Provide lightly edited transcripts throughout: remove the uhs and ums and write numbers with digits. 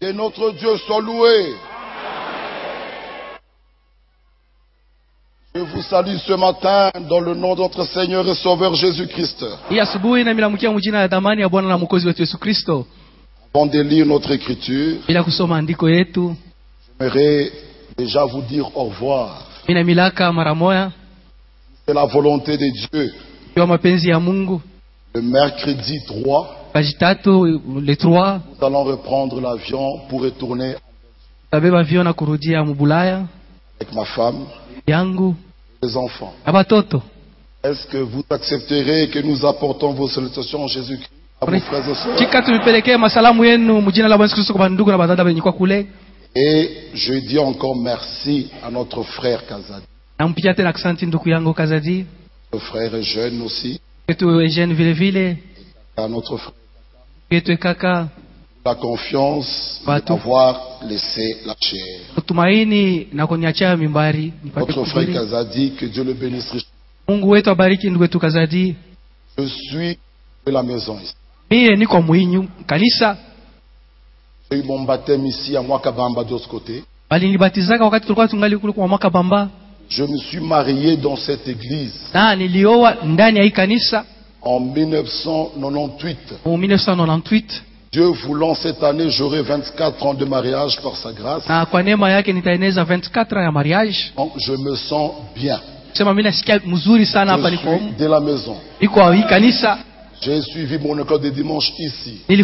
Que notre Dieu soit loué. Je vous salue ce matin dans le nom de notre Seigneur et Sauveur Jésus-Christ. Avant de lire notre écriture, j'aimerais déjà vous dire au revoir. C'est la volonté de Dieu. Le mercredi 3, nous allons reprendre l'avion pour retourner avec ma femme et les enfants. Est-ce que vous accepterez que nous apportons vos salutations en Jésus-Christ à vos frères et sœurs? Et je dis encore merci à notre frère Kazadi. Notre frère est jeune aussi. À notre frère. La confiance d'avoir laissé la chair. Notre frère Kazadi, que Dieu le bénisse richement. Je suis de la maison ici. J'ai eu mon baptême ici à Mwakabamba de ce côté. Je me suis marié dans cette église en 1998. Dieu voulant, cette année, j'aurai 24 ans de mariage par sa grâce. Donc, je me sens bien. Je suis de la maison. J'ai suivi mon école de dimanche ici. J'ai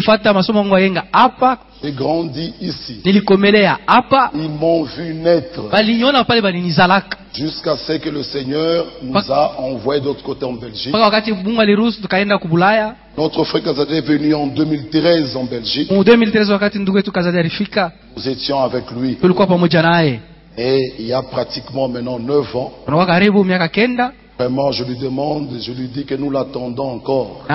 grandi ici. Ils m'ont vu naître. Jusqu'à ce que le Seigneur nous a envoyé d'autre côté en Belgique. Notre frère Kazadi est venu en 2013 en Belgique. Nous étions avec lui. Et il y a pratiquement maintenant 9 ans. Vraiment, je lui demande, je lui dis que nous l'attendons encore.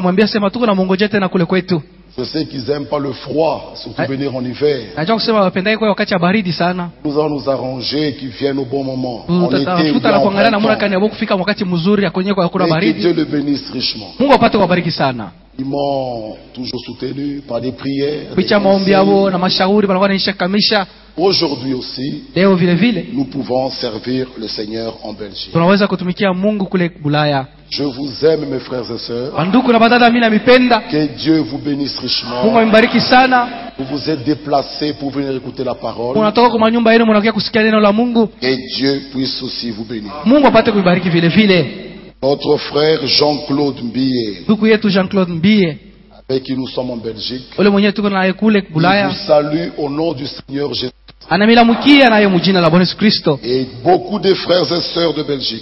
Je sais qu'ils n'aiment pas le froid, surtout venir en hiver. Nous allons nous arranger qu'ils viennent au bon moment. On était bien en printemps. Et que Dieu le bénisse richement. Ils m'ont toujours soutenu par des prières. Aujourd'hui aussi, nous pouvons servir le Seigneur en Belgique. Je vous aime, mes frères et sœurs. Que Dieu vous bénisse richement. Vous vous êtes déplacés pour venir écouter la parole. Que Dieu puisse aussi vous bénir. Notre frère Jean-Claude Mbie, avec qui nous sommes en Belgique, il vous salue au nom du Seigneur Jésus. Et beaucoup de frères et sœurs de Belgique.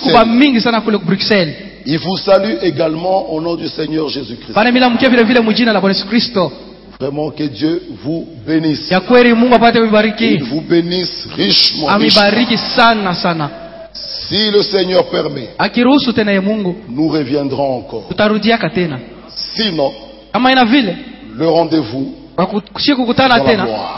Il vous salue également au nom du Seigneur Jésus-Christ. Vraiment que Dieu vous bénisse. Il vous bénisse richement. Si le Seigneur permet, nous reviendrons encore. Sinon, le rendez-vous dans la gloire.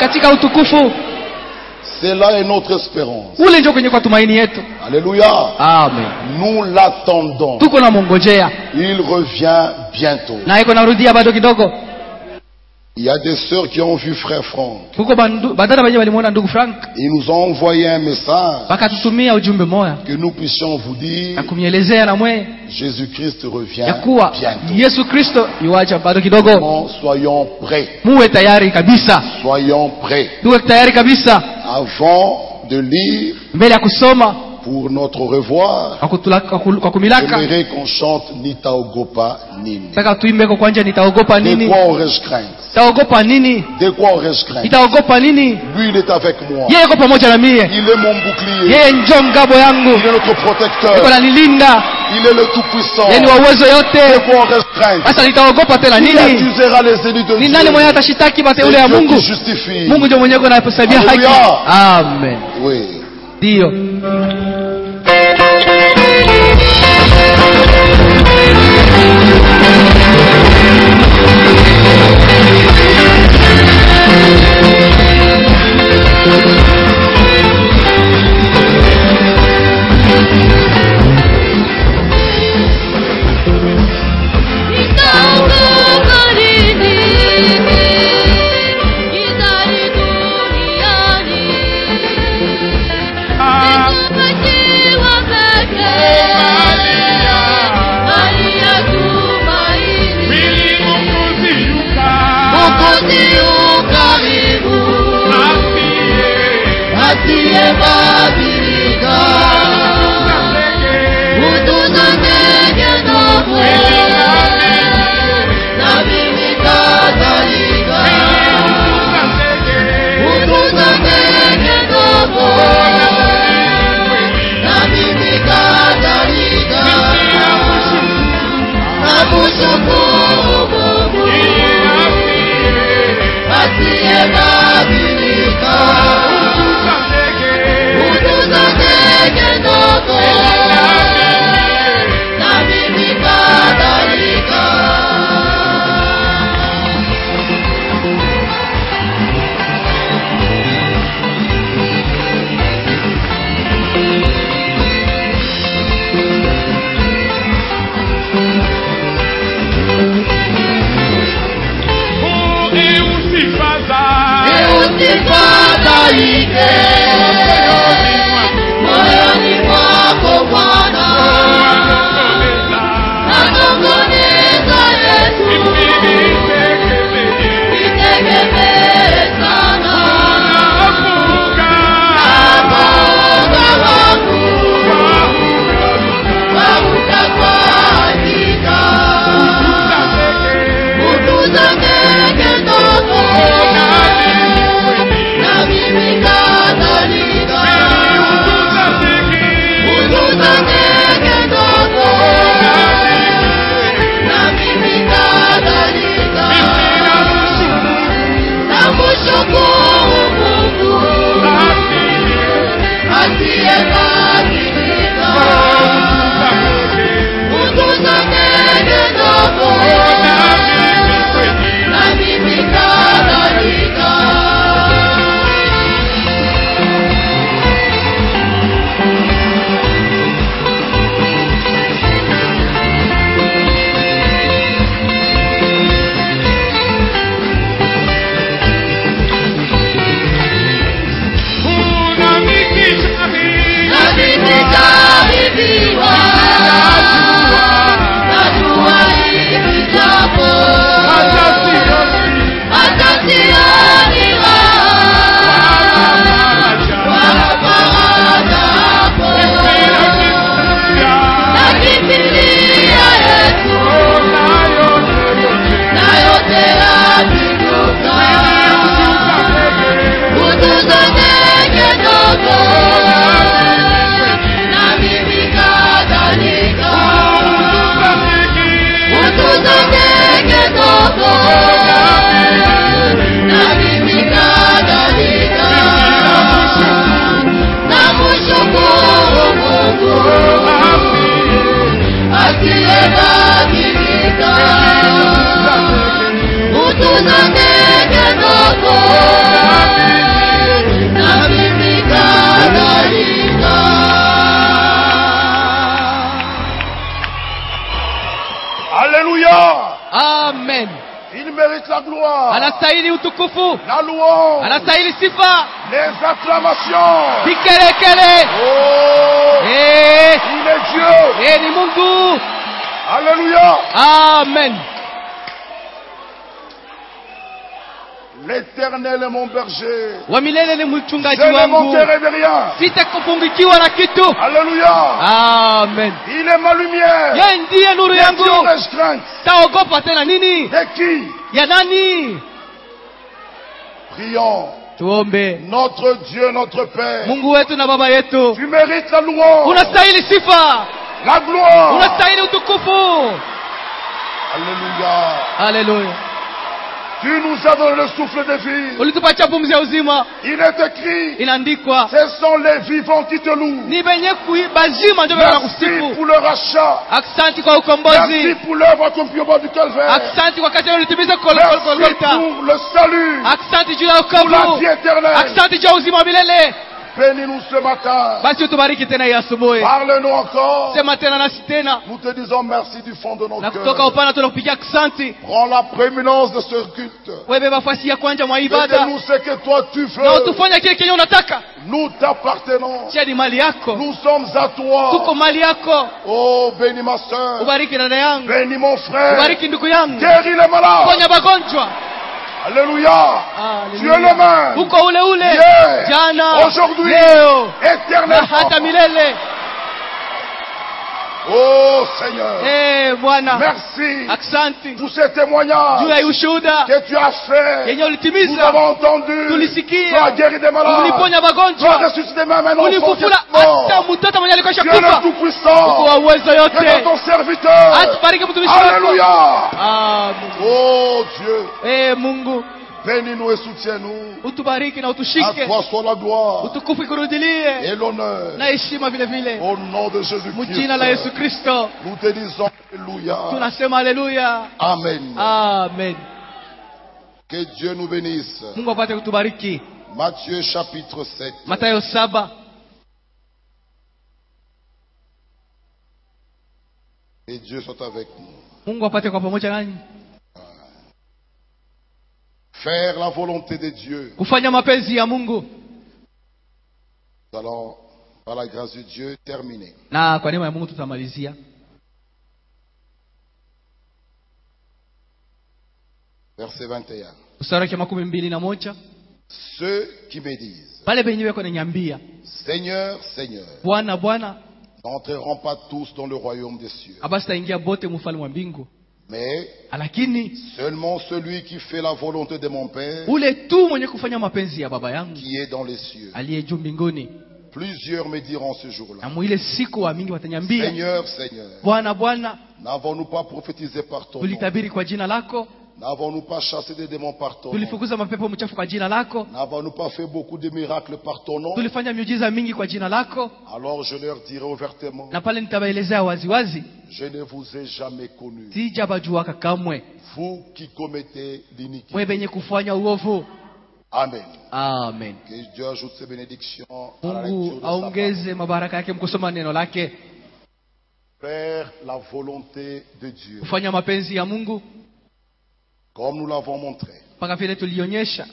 Cela est notre espérance. Alléluia. Amen. Nous l'attendons. Il revient bientôt. Il y a des sœurs qui ont vu frère Franck. Ils nous ont envoyé un message que nous puissions vous dire Jésus-Christ revient bientôt. Soyons prêts. Soyons prêts. Avant de lire pour notre revoir, j'aimerais qu'on chante Nitaogopa Nini. De quoi aurais-je crainte? De quoi aurais-je crainte? Lui, il est avec moi. Il est mon bouclier. Il est notre protecteur. Il est le tout-puissant. De quoi aurais-je crainte? Il accusera les ennemis de Dieu. C'est Dieu qui justifie. Alléluia. Amen. Oui. Dio. Anastahili utukufu. La louange. Anastahili sifa. Les acclamations. Vikelekele. Oh. Il est Dieu. Ni Mungu. Alléluia. Amen. L'Éternel est mon berger. Wa milele ni mchungaji wangu. Je ne wangu. manquerai de rien. Sitakupungukiwa na kitu. Alléluia. Amen. Il est ma lumière. Yeye ndiye nuru yangu. N'ai-je crainte? Taogopa tena nini? De qui? Ya nani? Prions. Tuombe. Notre Dieu, notre Père. Mungu wetu na baba yetu. Tu mérites la louange. Unastahili sifa. La gloire. Unastahili utukufu. Alléluia. Alléluia. Tu nous as donné le souffle de vie. Ulitupatia pumzi ya uzima. Il est écrit. Inaandikwa. Ce sont les vivants qui te louent. Ni benye kuibazima ndio wanakusifu. Merci pour le rachat. Asante kwa ukombozi. Merci pour l'œuvre accomplie au bord du calvaire. Asante kwa kazi ulitimiza Golgotha. Merci pour le salut. Asante juu ya wokovu. Pour la vie éternelle. Asante juu ya uzima wa milele. Bénis-nous ce matin. Basi utubariki tena hii asubuhi. Parle-nous encore. Sema tena nasi tena. Nous te disons merci du fond de nos cœurs. Na kutoka upana tunakupigia asante. Prends la prééminence de ce culte. Wewe nafasi ya kwanza mwa ibada. Fais-nous ce que toi tu veux. Na utufanye kile kenye unataka. Nous t'appartenons. Tia ni mali yako. Nous sommes à toi. Tuko mali yako. Oh, bénis ma sœur. Ubariki dada yangu. Bénis mon frère. Ubariki ndugu yangu. Guéris les malades. Ponya wagonjwa. Alléluia. Tu es le même. Uko ule ule. Hier, jana, aujourd'hui, leo, éternellement. hata milele. Oh Seigneur, Bwana, merci asante pour ces témoignages juu ya ushuhuda que tu as fait. yenye Nous ulitimiza. avons entendu. Tu Tulisikia, as guéri des malades. uliponya Tu as magonjwa, ressuscité même un enfant qui ulifufula est mort. hata mtoto mwenye alikuwa Tu es le shakufa. Uko Tout-Puissant. wa uwezo Tu es yote. ton serviteur. Atubariki mtumishi wako. Alléluia. Mungu. Oh Dieu, Mungu, bénis-nous et soutiens-nous. utubariki na À utushike. toi soit la gloire Utukufu ikurudilie et l'honneur. na heshima vile vile. Au nom de Jésus-Christ, Mjina la Yesu Kristo nous te disons Alléluia. tunasema haleluya. Amen. Amen. Que Dieu nous bénisse. Mungu apate kutubariki. Matthieu chapitre 7. Mathayo 7. Et Dieu soit avec nous. Mungu apate kwa pamoja nanyi. Faire la volonté de Dieu. Kufanya mapenzi ya Mungu. Nous allons, par la grâce de Dieu, terminer. Na kwa neema ya Mungu tutamalizia. Verset 21. Mstari wa 21. Ceux qui me disent, Pale penye wako niambia, Seigneur, Seigneur, Bwana Bwana, n'entreront pas tous dans le royaume des cieux, abasi taingia bote mfalme wa mbingu. mais Lakini seulement celui qui fait la volonté de mon Père ule tu mwenye kufanya mapenzi ya baba yangu qui est dans les cieux. aliye juu mbinguni. Plusieurs me diront ce jour-là, Na mwile siku wa mingi wataniambia, Seigneur, Seigneur, Bwana Bwana, n'avons-nous pas prophétisé par ton nom? tulitabiri kwa jina lako, N'avons-nous pas chassé des démons par ton nom? tulifukuza mapepo mchafu kwa jina lako, N'avons-nous pas fait beaucoup de miracles par ton nom? tulifanya miujiza mingi kwa jina lako. Alors je leur dirai ouvertement, Na pale nitabaelezea waziwazi, je ne vous ai jamais connus, sijabajuaka kamwe, vous qui commettez l'iniquité. mwe benye kufanya uovu. Amen. Amen. Que Dieu ajoute ses bénédictions à la lecture Mungu de sa parole. aongeze mabaraka yake mkusoma neno lake. Faire la volonté de Dieu, Kufanya mapenzi ya Mungu comme nous l'avons montré. mpaka vile tulionyesha,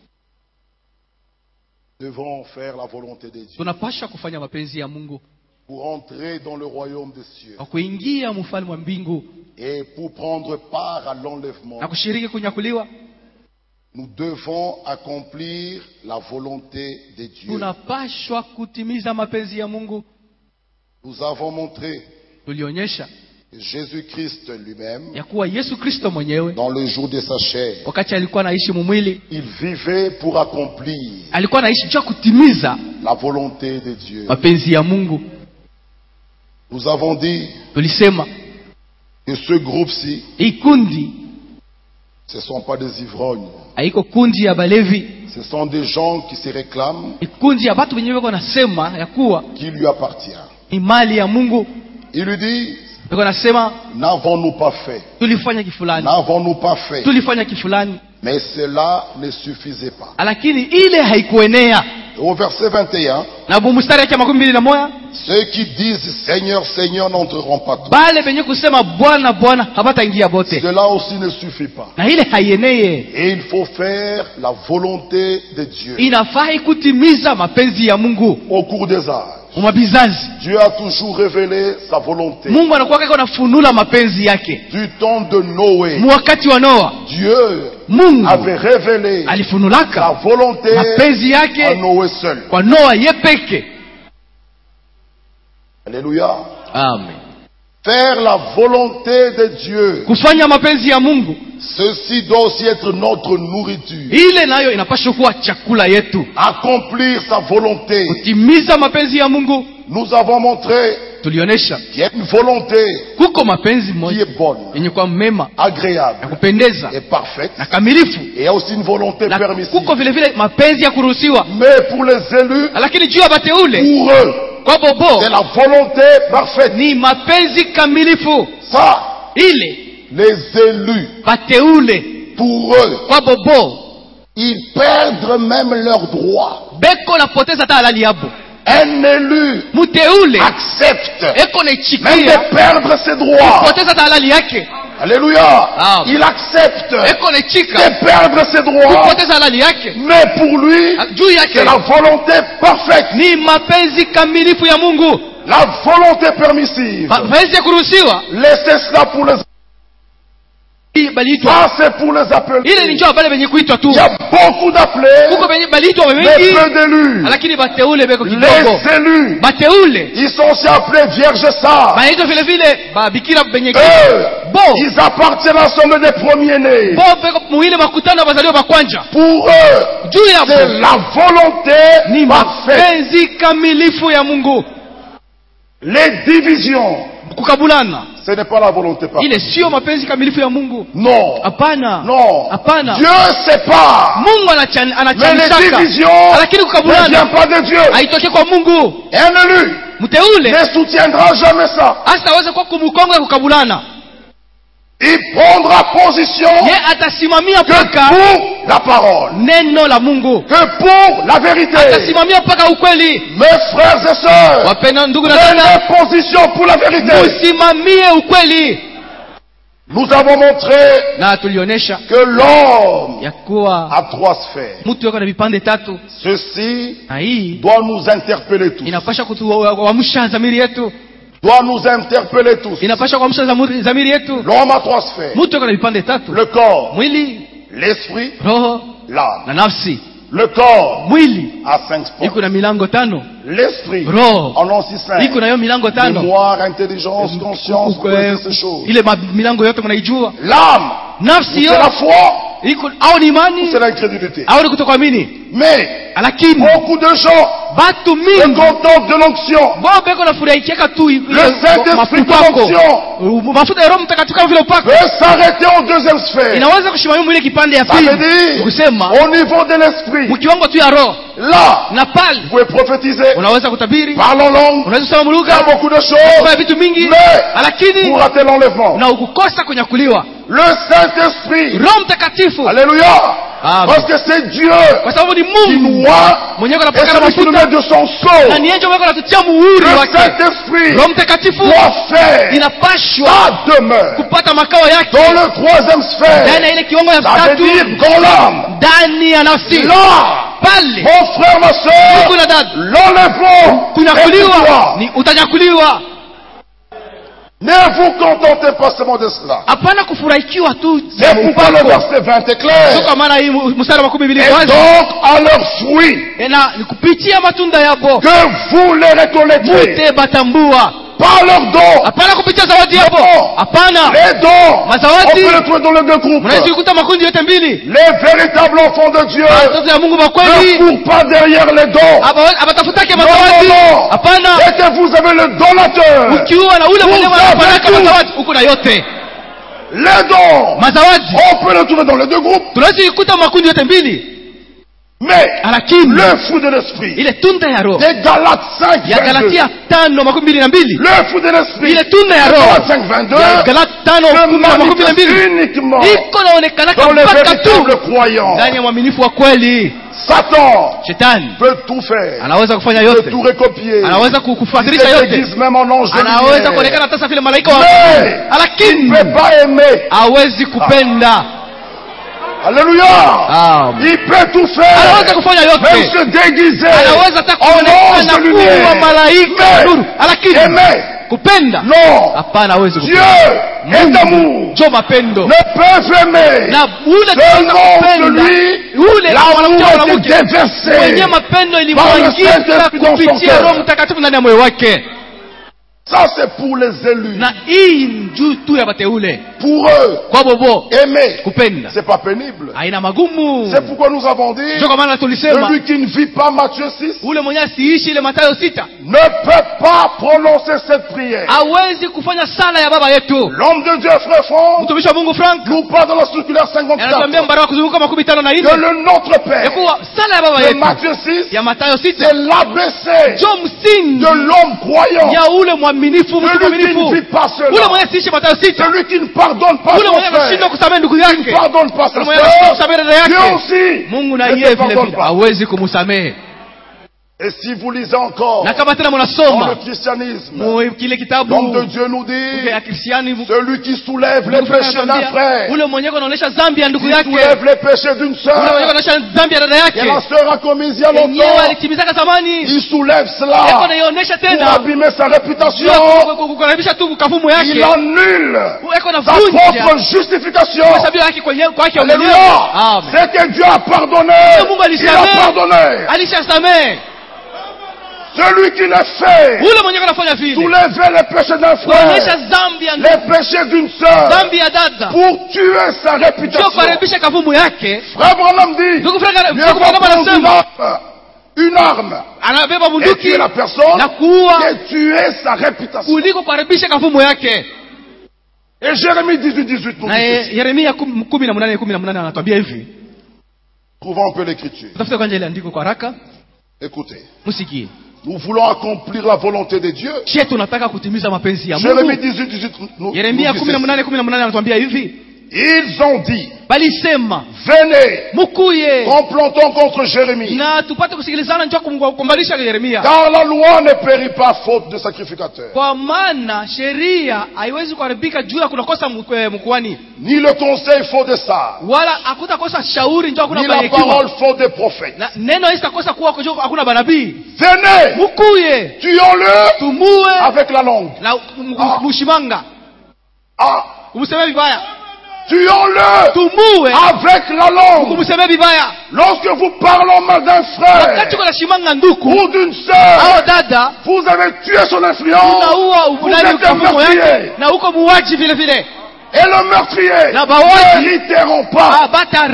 Devons faire la volonté de Dieu tunapasha kufanya mapenzi ya Mungu pour entrer dans le royaume des cieux kwa kuingia mfalme wa mbingu et pour prendre part à l'enlèvement. na kushiriki kunyakuliwa. Nous devons accomplir la volonté de Dieu. Tunapashwa kutimiza mapenzi ya Mungu. Nous avons montré Tulionyesha que Jésus-Christ lui-même, ya kuwa Yesu Kristo mwenyewe dans le jour de sa chair, wakati alikuwa anaishi mumwili, il vivait pour accomplir alikuwa anaishi juu ya kutimiza la volonté de Dieu. mapenzi ya Mungu. Nous avons dit Tulisema que ce groupe-ci, hii kundi ce ne sont pas des ivrognes. haiko kundi ya balevi, Ce sont des gens qui se réclament, ni kundi ya watu wenyewe wako nasema ya kuwa qui lui appartient. ni mali ya Mungu. Il lui dit, Wako nasema n'avons-nous pas fait? tulifanya kifulani, N'avons-nous pas fait? tulifanya kifulani, Mais cela ne suffisait pas. lakini ile haikuenea. Au verset 21, Na mstari yake 21, ceux qui disent Seigneur, Seigneur n'entreront pas tous. bale benye kusema Bwana Bwana habataingia bote, Cela aussi ne suffit pas. na ile haieneye. Et il faut faire la volonté de Dieu. Inafaa kutimiza mapenzi ya Mungu Au cours des âges, umabizazi. Dieu a toujours révélé sa volonté. Mungu anakuwa kako nafunula mapenzi yake. Du temps de Noé, Mwakati wa Noa, Dieu Mungu avait révélé sa alifunulaka volonté mapenzi à yake Noé seul. kwa Noa yepeke. Alléluia. Amen. Faire la volonté de Dieu, Kufanya mapenzi ya Mungu, ceci doit aussi être notre nourriture. ile nayo inapaswa kuwa chakula yetu. Accomplir sa volonté. Kutimiza mapenzi ya Mungu, Nous avons montré tulionesha qu'il y a une volonté kuko mapenzi qui moja est bonne, yenye kwa mema na agréable kupendeza et parfaite. na kamilifu, Et il y a aussi une volonté na permissive. kuko vile vile mapenzi ya kuruhusiwa. Mais pour les élus, Lakini juu ya bateule, pour eux, kwa bobo, c'est la volonté parfaite. ni mapenzi kamilifu. Ça, Ile les élus, bateule pour eux, kwa bobo ils perdent même leurs droits. beko napoteza hata halali yabo. Un élu Muteule accepte eko même naichikia de perdre ses droits. poteza hata halali yake, Alléluia. Amen. Il accepte eko naichika de perdre ses droits. poteza halali yake. Mais pour lui, Juu c'est yake la volonté parfaite. ni mapenzi kamilifu ya Mungu. La volonté permissive. Mapenzi ya kuruhusiwa Laissez cela pour les Ça c'est pour les appelés. Ile ni njoo bale benye kuitwa tu. Il y a beaucoup d'appelés. Kuko benye baliitwa wengi. Mais peu d'élus. Lakini bateule beko kidogo. Les élus. Bateule. Ils sont aussi appelés vierges sages. Baitwa vile vile ba bikira benye bon. Ils appartiennent à l'ensemble des premiers-nés. Bon beko muile makutano bazaliwa ba kwanja. Pour eux, c'est la volonté ni mapenzi kamilifu ya Mungu. Les divisions, kukabulana, ce n'est pas la volonté parfaite. Ile sio mapenzi kamilifu ya Mungu. Non. Hapana. Non. Hapana. Dieu sépare. Mungu mais les divisions lakini kukabulana ne vient pas de Dieu. Haitoke kwa Mungu. Un élu mteule ne soutiendra jamais ça. Hasa aweze kwa kumkonga kukabulana. Il prendra position que pour la parole, neno la Mungu, que pour la vérité. Mes frères et sœurs, prenez position pour la vérité. Nous avons montré que l'homme a 3 sphères. Ceci doit nous interpeller tous. Doit nous interpeller tous. L'homme a 3 sphères. Le corps, l'esprit, l'âme. Le corps a 5 portes. L'esprit en ont 5. Mémoire, intelligence, conscience, ces choses. L'âme, c'est la foi. C'est l'incrédulité. Mais beaucoup de gens se contentent de l'onction. Le Saint-Esprit de l'onction peut s'arrêter en 2e sphère. Ça veut dire au niveau de l'esprit. Là, vous pouvez prophétiser, parler en langue, faire beaucoup de choses, mais vous ratez l'enlèvement. Le Saint-Esprit, alléluia, parce que c'est Dieu qui nous a et celui qui nous met de son sceau. Le Saint-Esprit doit faire sa demeure dans le 3e sphère. Ça veut dire dans l'âme. Là, mon frère, ma soeur, l'enlèvement est pour toi. Ne vous contentez pas seulement de cela. C'est pourquoi le verset 20 est clair. Et donc, à leurs fruits, que vous les récoltez. Pas leurs dons. Les dons, on peut les trouver dans les 2 groupes. Les véritables enfants de Dieu ne courent pas derrière les dons. Non. Dès que vous avez le donateur, vous avez tout. Les dons, on peut les trouver dans les 2 groupes. Mais le fruit de l'esprit, des Galates 5, 22. Le fruit de l'esprit, Galates 5, 22, ne manifeste uniquement dans les véritables croyants. Satan peut tout faire, peut tout recopier, il se déguise même en ange de lumière, mais il ne peut pas aimer. Alléluia. Il peut tout faire. Même se déguiser en ange de lumière. Mais aimer. Non. Dieu est amour. Ne peut aimer. Seulement celui, l'amour a été déversé par le Saint-Esprit dans son cœur. Ça c'est pour les élus. Pour eux, aimer, c'est pas pénible. C'est pourquoi nous avons dit, celui qui ne vit pas Matthieu 6 ne peut pas prononcer cette prière. L'homme de Dieu, frère Franck, nous parle dans la circulaire 54 que le Notre Père de Matthieu 6, c'est l'ABC de l'homme croyant. Celui qui ne vit pas cela, celui qui ne pardonne pas son frère, qui ne pardonne pas sa sœur, Dieu aussi ne te pardonne pas. Et si vous lisez encore dans le christianisme, l'homme de Dieu nous dit, celui qui soulève les péchés d'un frère, qui soulève les péchés d'une sœur, que la sœur a commis il y a longtemps, il soulève cela pour abîmer sa réputation. Il annule sa propre justification. Alléluia. C'est que Dieu a pardonné. Il a pardonné. Celui qui l'a fait, soulever les péchés d'un frère, les péchés d'une sœur, pour tuer sa réputation. Frère Branham dit, mieux vaut prendre une arme et tuer la personne que tuer sa réputation. Et Jérémie 18 nous dit, trouvons un peu l'écriture. Écoutez. Nous voulons accomplir la volonté de Dieu. Jérémie 18 nous dit, ils ont dit, venez, complotons contre Jérémie. Car la loi ne périt pas faute de sacrificateur. Ni le conseil faute de ça. Ni la parole faute des prophètes. Venez, tuons-le avec la langue. Tuons-le avec la langue. Lorsque vous parlez mal d'un frère ou d'une sœur, vous avez tué son influence. Vous êtes un meurtrier. Et le meurtrier n'hériteront pas.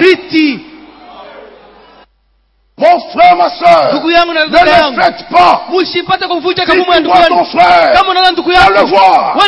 Mon frère, ma soeur, ne le faites pas. Si tu vois ton frère, va le voir.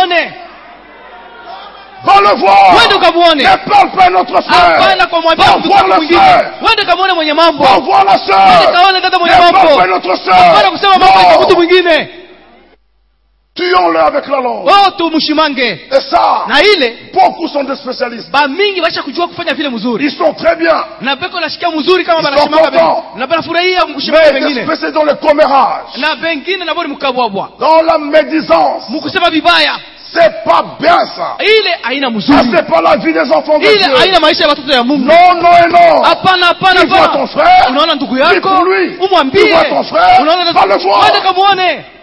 Va le voir. Ne parle pas à notre frère. Va voir la soeur. Va voir la soeur. Ne parle pas à notre soeur. Tuons-le avec la langue. Et ça, beaucoup sont des spécialistes. Ils sont très bien. Ils sont contents. Mais des spécialistes dans le commérage, dans la médisance, c'est pas bien ça. Ça, c'est pas la vie des enfants de Dieu. Non, non et non. Tu vois ton frère, dis pour lui. Tu vois ton frère, va le voir.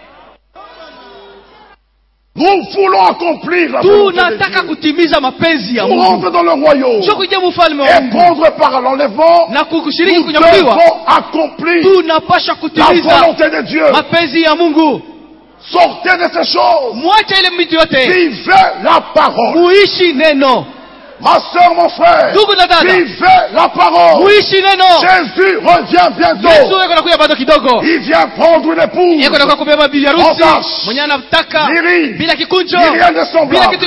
Nous voulons accomplir la volonté de Dieu. Pour rentrer dans le royaume et prendre par l'enlèvement, nous devons accomplir la volonté de Dieu. Sortez de ces choses. Vivez la parole. Ma soeur, mon frère, vivez la parole. Jésus revient bientôt. Il vient prendre une épouse en tâche, ni rien de semblable.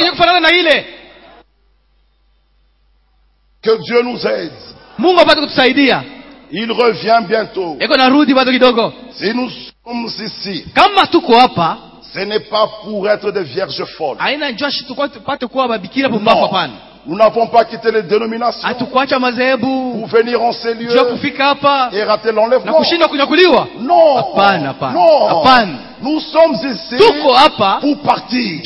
Que Dieu nous aide. Il revient bientôt. Si nous sommes ici, ce n'est pas pour être des vierges folles. Non. Nous n'avons pas quitté les dénominations pour venir en ces lieux et rater l'enlèvement. Non. Non. Nous sommes ici pour partir.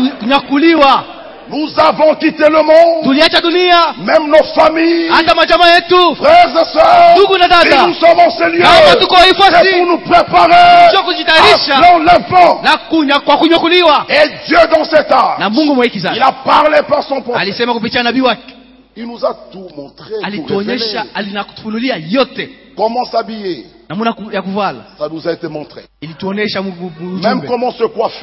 Nous avons quitté le monde, même nos familles, frères et sœurs, et nous sommes en ces lieux. C'est pour nous préparer à l'enlèvement. Et Dieu dans cet âge, il a parlé par son prophète. Il nous a tout montré, tout révélé. Comment s'habiller, ça nous a été montré. Même comment se coiffer.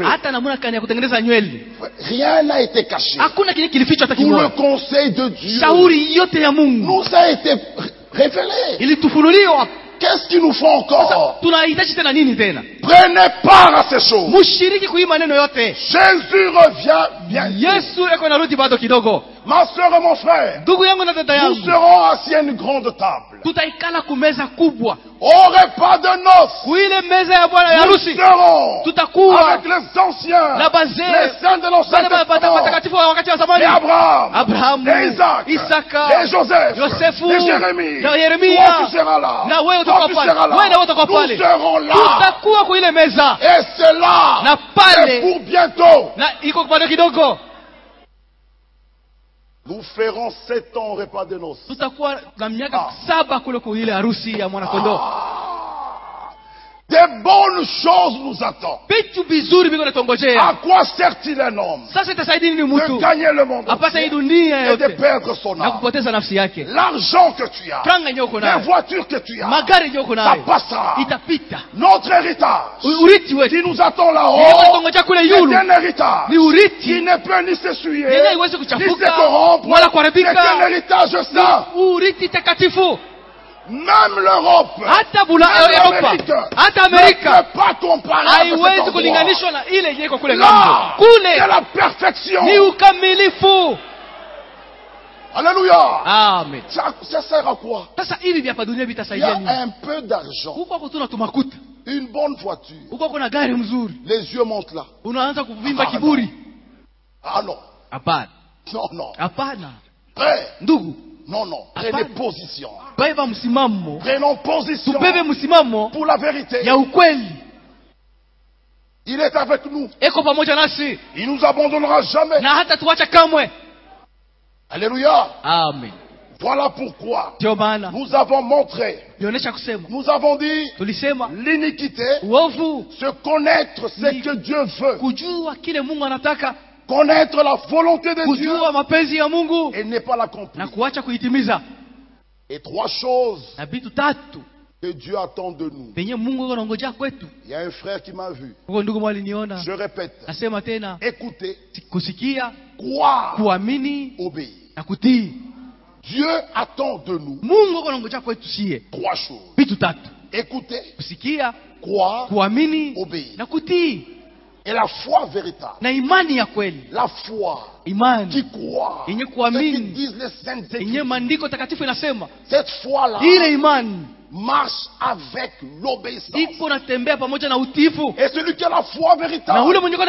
Rien n'a été caché. Tout le conseil de Dieu nous a été révélé. Qu'est-ce qu'il nous faut encore? Prenez part à ces choses. Jésus revient bientôt. Ma soeur et mon frère, nous serons assis à une grande table. Au repas de noces, nous serons avec les anciens, les saints de l'Ancien Testament, les Abraham, les Isaac, les Joseph, les Jérémie. Toi tu seras là. Toi tu seras là. Nous serons là. Et c'est là. C'est pour bientôt. Nous ferons 7 ans au repas de noces. Des bonnes choses nous attendent. À quoi sert-il un homme de gagner le monde et de perdre son âme? L'argent que tu as, les voitures que tu as, ça passera. Notre héritage qui nous attend là-haut est un héritage qui ne peut ni s'essuyer, ni se corrompre. C'est un héritage saint. Même l'Europe, même l'Amérique ne peut pas comparer avec cet endroit. Là, c'est la perfection. Alléluia. Amen. Ça sert à quoi? Il y a un peu d'argent, une bonne voiture, les yeux montent là. Ah non. Non, non. Prêt. Non, non. Prenez position. Prenons position pour la vérité. Il est avec nous. Il nous abandonnera jamais. Alléluia. Amen. Voilà pourquoi nous avons montré, nous avons dit l'iniquité, se connaître ce que Dieu veut. Connaître la volonté de Dieu et ne pas l'accomplir. Et 3 choses que Dieu attend de nous. Il y a un frère qui m'a vu. Je répète. Écoutez, croire, obéir. Dieu attend de nous 3 choses. Écouter, croire, obéir. Et la foi véritable. La foi qui croit. Ce qu'ils disent les saintes Écritures. Cette foi-là marche avec l'obéissance. Et celui qui a la foi véritable,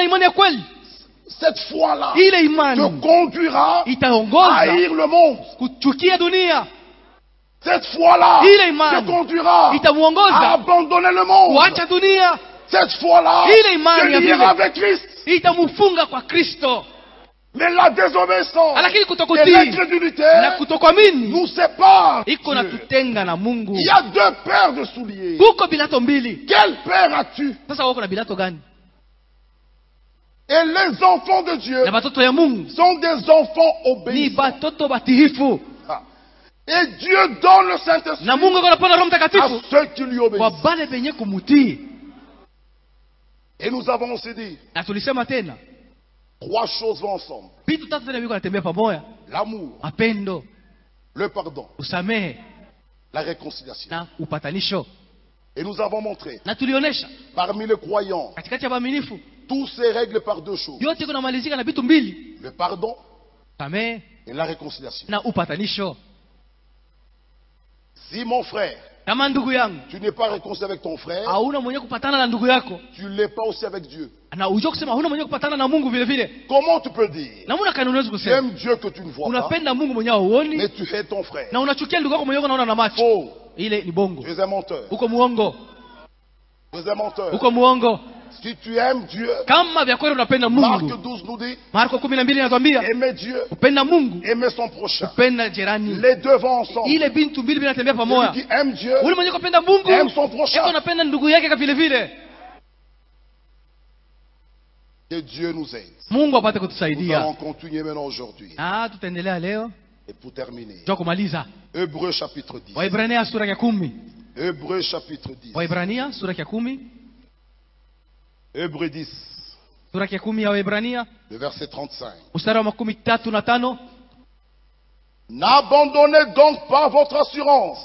cette foi-là te conduira à haïr le monde. Cette foi-là te conduira à abandonner le monde. Cette fois-là, te liera avec Christ. Mais la désobéissance et l'incrédulité nous séparent. Il y a 2 paires de souliers. Quelle paire as-tu? Et les enfants de Dieu sont des enfants obéissants. Et Dieu donne le Saint-Esprit à ceux qui lui obéissent. Et nous avons aussi dit 3 choses vont ensemble. L'amour, le pardon, la réconciliation. Et nous avons montré parmi les croyants, tous ces règles par 2 choses. Le pardon et la réconciliation. Si mon frère, tu n'es pas réconcilié avec ton frère, tu ne l'es pas aussi avec Dieu. Comment tu peux dire tu aimes Dieu que tu ne vois pas, mais tu hais ton frère? Faux. Tu es un menteur. Tu es un menteur. Si tu aimes Dieu, Marc 12 nous dit, aimer Dieu, aimer son prochain. Les 2 vont ensemble. Celui qui aime Dieu, aime son prochain. Que Dieu nous aide. Nous allons continuer maintenant aujourd'hui. Et pour terminer, Hébreux chapitre 10. Hébreux chapitre 10. Hébreux 10. Le verset 35. N'abandonnez donc pas votre assurance,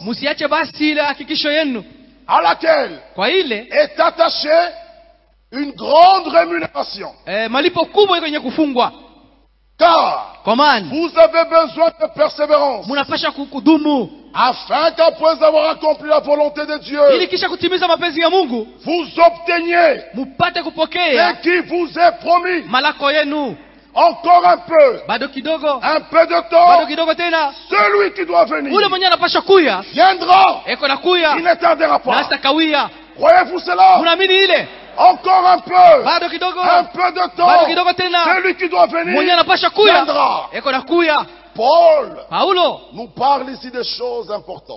à laquelle est attachée une grande rémunération. Car vous avez besoin de persévérance, afin qu'après avoir accompli la volonté de Dieu, vous obteniez ce qui vous est promis. Encore un peu de temps, celui qui doit venir viendra, il ne tardera pas. Croyez-vous cela? Encore un peu de temps, celui qui doit venir viendra. Paul nous parle ici des choses importantes.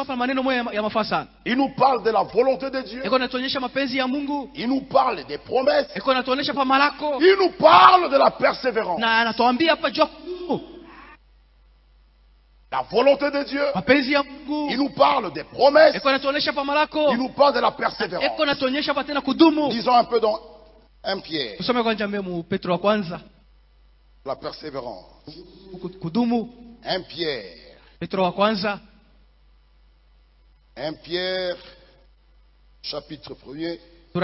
Il nous parle de la volonté de Dieu. Il nous parle des promesses. Il nous parle de la persévérance. La volonté de Dieu. Il nous parle des promesses. Il nous parle de la persévérance. Disons un peu dans 1 Pierre. La persévérance. 1 Pierre. 1 Pierre, chapitre 1er.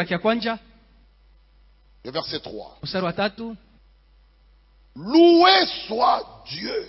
Le verset 3. Loué soit Dieu,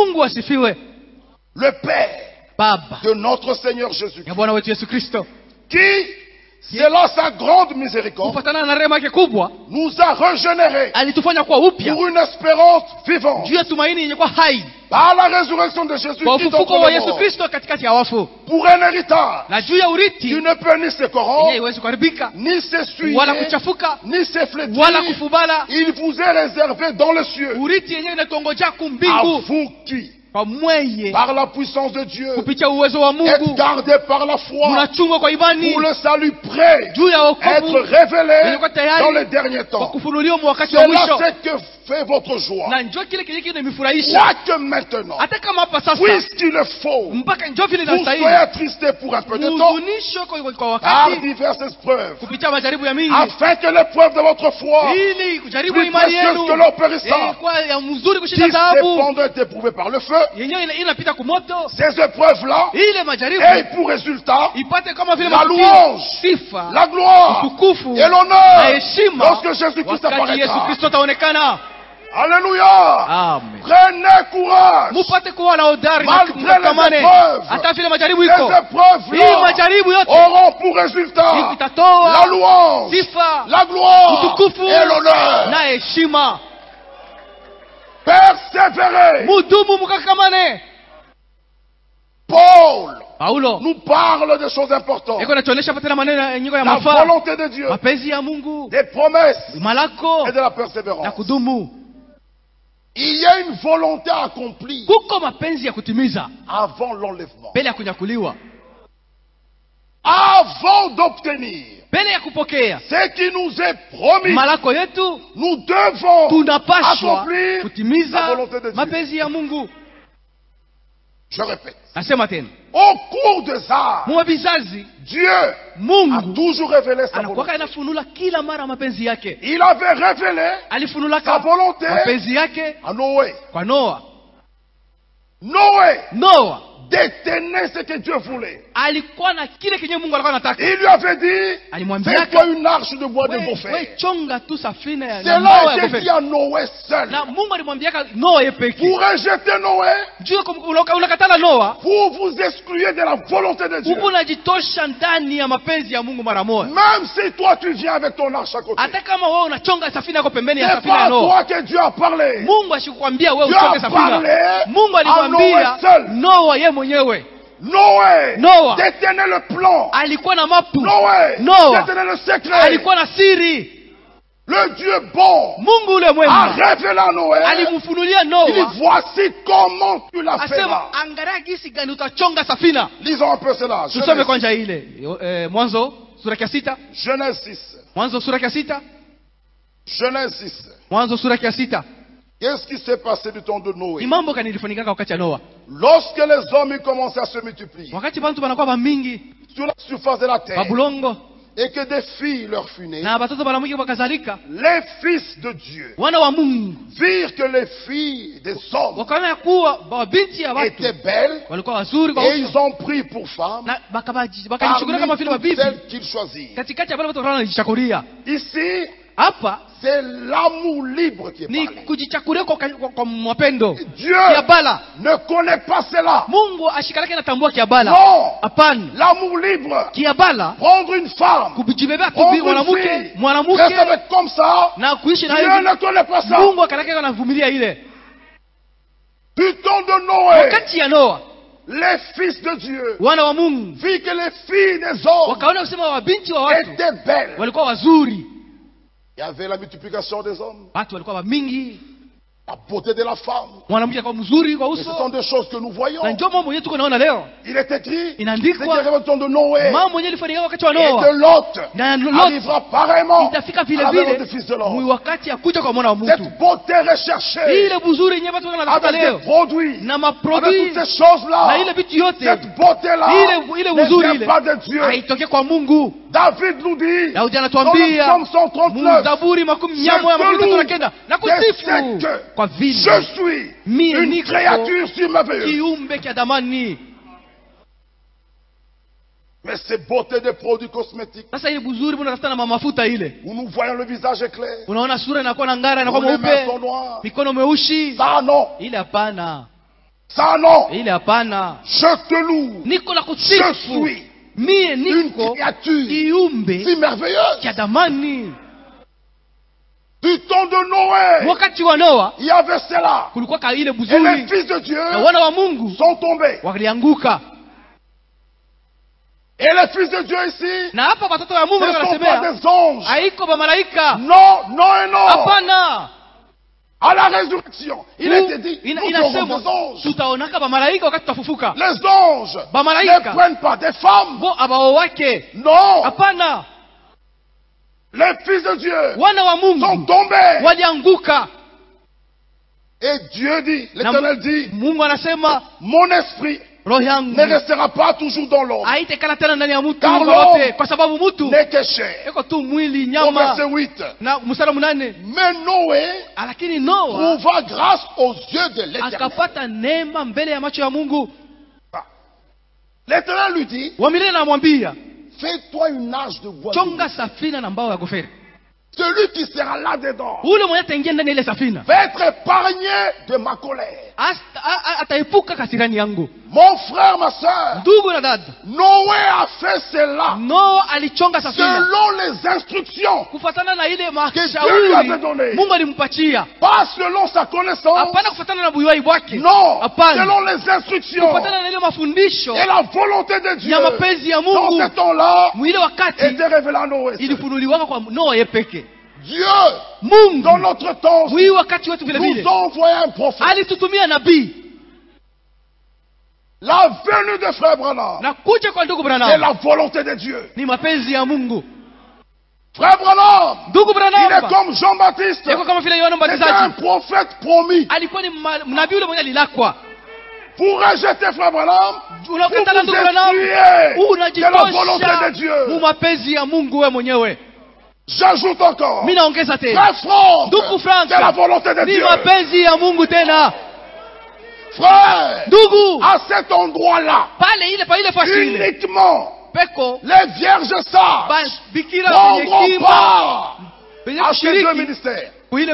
le Père de notre Seigneur Jésus-Christ, qui, selon sa grande miséricorde, nous a régénérés pour une espérance vivante par la résurrection de Jésus d'entre les morts, pour un héritage qui ne peut ni se corrompre, ni s'essuyer, ni s'effléter. Il vous est réservé dans les cieux, à vous qui, par la puissance de Dieu, êtes gardés par la foi pour le salut prêt être révélé dans les derniers temps. C'est là ce que fait votre joie. Quoique maintenant, puisqu'il est faux, vous soyez attristés pour un peu de temps par diverses épreuves, afin que l'épreuve de votre foi, plus précieuse que l'or périssant, qui cependant est éprouvée par le feu, ces épreuves-là aient pour résultat la louange, la gloire et l'honneur lorsque Jésus-Christ apparaîtra. Alléluia. Amen. Prenez courage. Malgré les épreuves auront pour résultat la louange, la gloire et l'honneur. Persévérer. Paul nous parle de choses importantes. La volonté de Dieu, des promesses et de la persévérance. Il y a une volonté accomplie avant l'enlèvement. Avant d'obtenir ce qui nous est promis, nous devons accomplir la volonté de Dieu. Je répète. Au cours des âges, Dieu a toujours révélé sa volonté. Il avait révélé sa volonté à Noé. Noé détenait ce que Dieu voulait. Il lui avait dit, fais-toi une arche de bois de gopher. Cela était dit à Noé seul. Pour rejeter Noé, vous vous excluez de la volonté de Dieu. Même si toi tu viens avec ton arche à côté, c'est pas à toi que Dieu a parlé. Dieu a parlé à Noé seul. Noé détenait le plan. Noé détenait le secret. Le Dieu bon a révélé à Noé. Il dit, voici comment tu la feras. Lisons un peu cela. Genèse 6. Qu'est-ce qui s'est passé du temps de Noé? Lorsque les hommes commençaient à se multiplier sur la surface de la terre, et que des filles leur furent nées, les fils de Dieu virent que les filles des hommes étaient belles, et ils ont pris pour femmes parmi toutes celles qu'ils choisirent. Ici, hapa c'est l'amour libre qui est ni parlé. kujichakulia kwa mapendo. Dieu Kiabala ne connaît pas cela. Mungu ashikalake natambua kiabala. Non. Hapana. L'amour libre. Kiabala Prendre une femme. Kujibebea tu Mwanamke reste avec comme ça. Na kuishi na Dieu ne connaît pas ça. Mungu akalake anavumilia ile. Du temps de Noé. Wakati ya Noa. Les fils de Dieu. Wana wa Mungu. Vu que les filles des hommes. Wakaona kusema wabinti wa watu. Étaient belles. Walikuwa wazuri. Il y avait la multiplication des hommes. Watu walikuwa mingi. La beauté de la femme. Mwanamke kwa mzuri kwa uso. Ce sont des choses que nous voyons. Na ndio mambo yetu tunaona leo. Il est écrit. Inaandikwa. C'est qu'il y avait de Noé. Mambo yenyewe ilifanyika wakati wa Et Noa. de Lot. Na Lot arrivera pareillement. Itafika vile avec le vile. fils de l'homme. Wakati ya kuja kwa mwana wa mtu. Cette beauté recherchée. Ile buzuri yenyewe watu wanatafuta leo. Avec des produits. Na Avec maproduits. toutes ces choses-là. Na ile vitu yote. Cette beauté-là. Ile buzuri ne ile. vient pas de Dieu. Haitoke kwa Mungu. David nous dit. Daudi Dans le anatuambia. Psaume 139. Zaburi makumi moja makumi tatu na kenda. Na kusifu kwa vile. Je suis une créature merveilleuse. Kiumbe kia damani. Mais ces beautés de produits cosmétiques. Sasa ile buzuri mnatafuta na mafuta ile. Où nous voyons le visage éclair. Unaona sura inakuwa na ngara inakuwa mweupe. Mikono meushi. Ça non. Ile hapana. Ça non. Ile hapana. Je te loue. Niko na kusifu. Je suis mie niko une créature kiumbe si merveilleuse. Kia damani. Du temps de Noé. Wakati wa Noa. Il y avait cela. Kulikuwa ka ile Et buzuri. les fils de Dieu. Na wana wa Mungu. Sont tombés. Walianguka. Et les fils de Dieu ici. Na hapa watoto wa Mungu wanasemea. Ne sont pas des anges. Haiko ba malaika. Non, non et non. Hapana. À la résurrection, il était dit, nous serons des anges. Tutaonaka ba malaika wakati tutafufuka. Les anges ne prennent pas des femmes. Bo abaowake. Non. Hapana. Les fils de Dieu wana wa Mungu sont tombés. Walianguka. Et Dieu dit, l'Éternel dit, Mungu anasema, mon esprit ne restera pas toujours dans l'homme. Car l'homme kwa sababu mtu n'est que chair. eko tu mwili Au nyama. verset 8. Na mstari 8. Mais Noé lakini Noa trouva grâce aux yeux de l'Éternel. Akapata neema mbele ya macho ya Mungu. L'Éternel lui dit, wa milele anamwambia, fais-toi une nage de bois. Chonga safina na mbao ya goferi. Celui qui sera là-dedans ule mwenye ataingia ndani ile safina va être épargné de ma colère. Ataepuka kasirani yangu. Mon frère, ma soeur, ndugu na dada, Noé a fait cela. Noa alichonga safina selon les instructions kufuatana na ile mashauri Mungu alimpatia. Pas selon sa connaissance. Hapana kufuatana na buyai bwake. Non, selon les instructions. Kufuatana na ile mafundisho et la volonté de Dieu. Ya mapenzi ya Mungu. Dans ce temps-là, mwile wakati était révélé à Noé. Ilifunuliwa kwa Noa yepeke. Dieu, Mungu, dans notre temps, nous envoie un prophète. Alitutumia nabii. La venue de frère Branham, c'est la volonté de Dieu. Ni mapenzi ya Mungu. Frère Branham, il est comme Jean-Baptiste. C'est un prophète promis. Pour rejeter frère Branham, vous vous excluez de la volonté de Dieu. J'ajoute encore. Frère Franck, c'est la volonté de Dieu. Frère, à cet endroit-là, uniquement les vierges sages prendront part à ces deux ministères.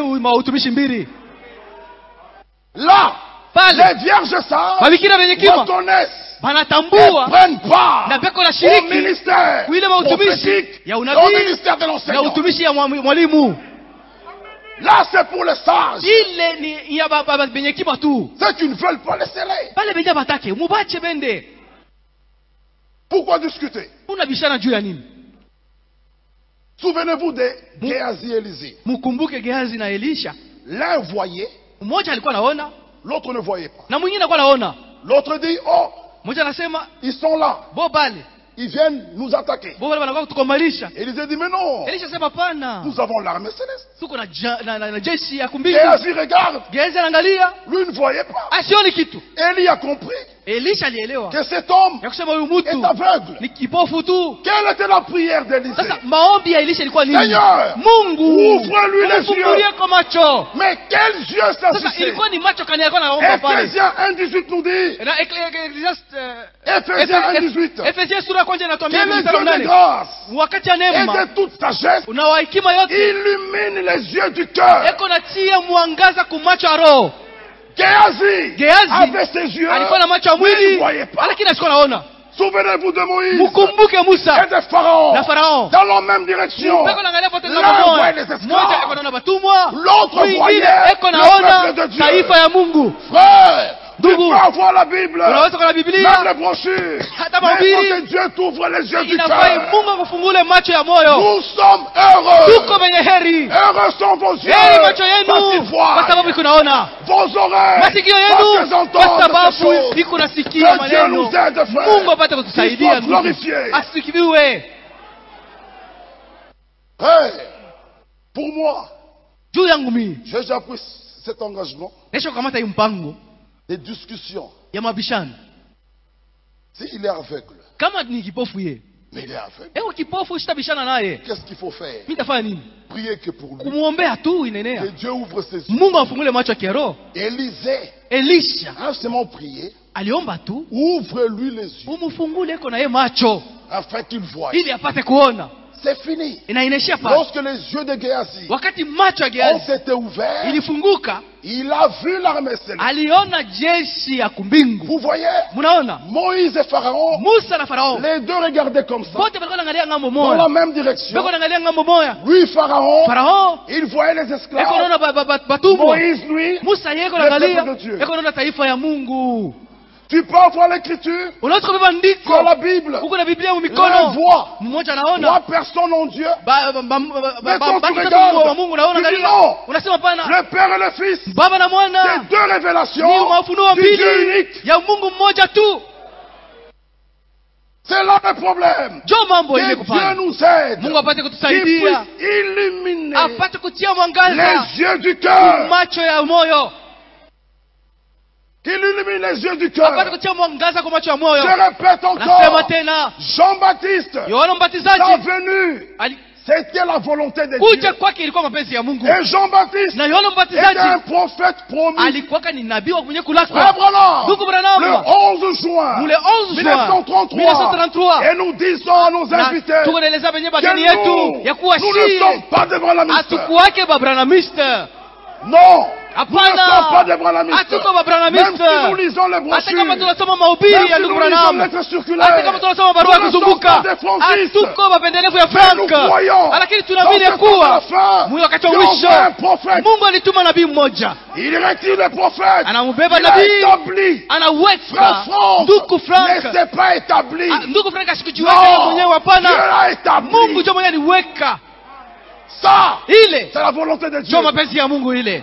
Là, les vierges sages reconnaissent et prennent part au ministère prophétique et au ministère de l'enseignement. Là, c'est pour les sages. Ceux qui ne veulent pas les sceller. Pourquoi discuter? Souvenez-vous de Géhazi et Élisée. L'un voyait, l'autre ne voyait pas. L'autre dit, oh, ils sont là. Ils viennent nous attaquer. Élisée dit, mais non, nous avons l'armée céleste. Géhazi regarde, lui ne voyait pas. Élie a compris. Elisha alielewa que cet homme ya kusema huyu mtu est aveugle. ni kipofu tu. Quelle était la prière d'Élisée? Sasa maombi ya Elisha ilikuwa nini? Seigneur, Mungu, ouvre-lui les yeux. Kwa macho. Mais quels yeux ça? Sasa ilikuwa ni macho kani alikuwa anaomba pale. Ephésiens 1:18 nous dit. Ephésiens 1:18. Ephésiens sura ya kwanza inatuambia que les yeux de grâce wakati ya neema et de toute sagesse una hekima yote illumine les yeux du cœur. eko natia mwangaza kwa macho ya roho. Gehazi avait ses yeux, alikuwa na macho ya mais il mwili ne voyait pas. lakini asikuwa anaona. Souvenez-vous de Moïse Mukumbuke Musa et de Pharaon, na Farao dans la même direction. L'un voyait les esclaves, l'autre voyait le peuple de Dieu. Frère, tu peux avoir la Bible, même les brochures, mais il faut que Dieu t'ouvre les yeux du cœur. Nous sommes heureux. Heureux sont vos yeux parce qu'ils voient, vos oreilles parce qu'ils entendent ces choses. Que Dieu nous aide, frère. Il soit glorifié. Hey, pour moi, j'ai déjà pris cet engagement des discussions. S'il est aveugle, mais il est aveugle, qu'est-ce qu'il faut faire? Prier que pour lui. Que Dieu ouvre ses yeux. Élisée a seulement prié. Ouvre-lui les yeux afin qu'il voie. C'est fini. Lorsque les yeux de Gehazi ont été ouverts, il a vu l'armée céleste. Vous voyez, Moïse et Pharaon, les deux regardaient comme ça, dans la même direction. Lui, Pharaon, il voyait les esclaves. Moïse, lui, le peuple de Dieu. Tu peux avoir l'écriture sur la Bible. L'un voit. Trois personnes en Dieu. Mais quand tu regardes, tu dis non. Le Père et le Fils. C'est deux révélations du Dieu unique. C'est là le problème. Que Dieu nous aide. Qu'il puisse illuminer les yeux du cœur. Qu'il illumine les yeux du cœur. Je répète encore. Jean-Baptiste, sa venue, c'était la volonté de Dieu. Et Jean-Baptiste était un prophète promis. Abraham, le 11 juin 1933, et nous disons à nos invités que nous ne sommes pas des branhamistes. Non. Nous ne sommes pas des branhamistes. Même si nous lisons les brochures, même si nous lisons les lettres circulaires, nous ne sommes pas des francistes. Mais nous croyons dans la fin, il y aura un prophète. Il retire les prophètes. Il a établi. Frère Franck ne s'est pas établi. Non, Dieu l'a établi. Ça, c'est la volonté de Dieu.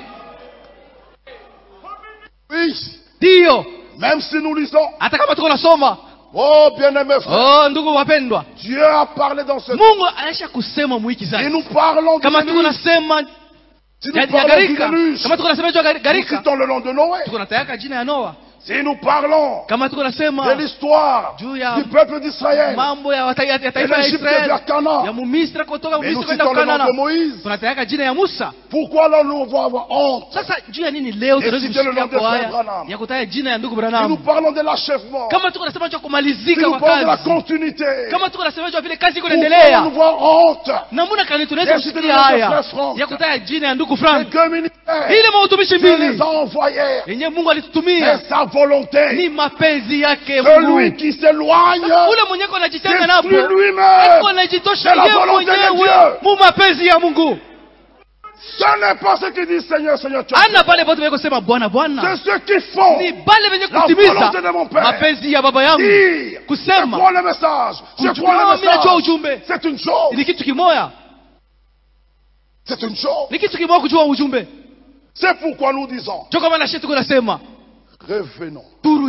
Oui. Même si nous lisons. Oh, bien-aimés frères. Dieu a parlé dans ce temps. Et nous parlons du déluge. Si nous parlons du déluge, nous citons le nom de Noé. Si nous parlons de l'histoire du peuple d'Israël et l'Égypte vers Canaan, mais nous citons le nom de Moïse. Pourquoi alors nous devons avoir honte et citer le nom de Frère Branham? Si nous parlons de l'achèvement, si nous parlons de la continuité, pourquoi nous devons honte et citer le nom de Frère Franck? Les deux ministères, Dieu les a envoyés, et sa volonté. Celui qui s'éloigne détruit lui-même. C'est la volonté de Dieu. Ce n'est pas ce qui dit Seigneur, Seigneur. C'est ceux qui font la volonté de mon Père. Dire, je crois le message. Je crois le message. C'est une chose. C'est une chose. C'est pourquoi nous disons. Revenons.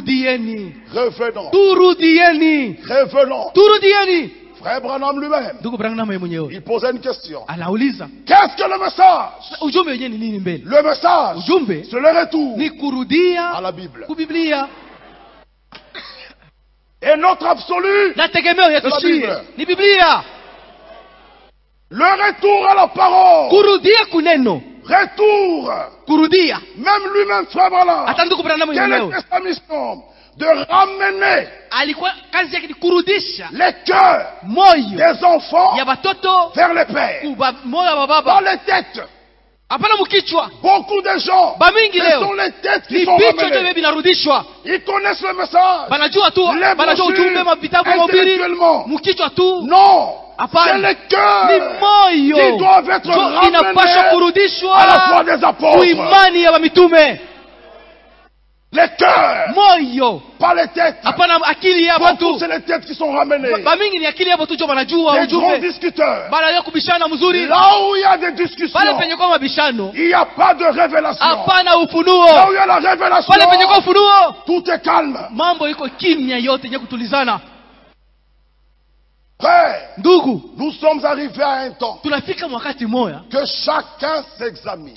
Frère Branham lui-même, il posait une question. Qu'est-ce que le message? Le message, c'est le retour à la Bible. Et notre absolu, na tegemeo yetu ni Biblia. Le retour à la parole. Kurudia kuneno. Retour. Kurudia. Même lui-même, frère Branham. Atanduku Branham mwenyewe. Quelle était sa mission? De ramener les cœurs des enfants vers les pères. Dans les têtes. Beaucoup de gens, ce sont les têtes qui sont ramenées. Ils connaissent le message. Les brochures, intellectuellement. Non. C'est les cœurs qui doivent être ramenés à la foi des apôtres. Les cœurs, pas les têtes. Beaucoup, c'est les têtes qui sont ramenées. Les grands discuteurs. Là où il y a des discussions, il n'y a pas de révélation. Là où il y a la révélation, tout est calme. Frère, nous sommes arrivés à un temps que chacun s'examine.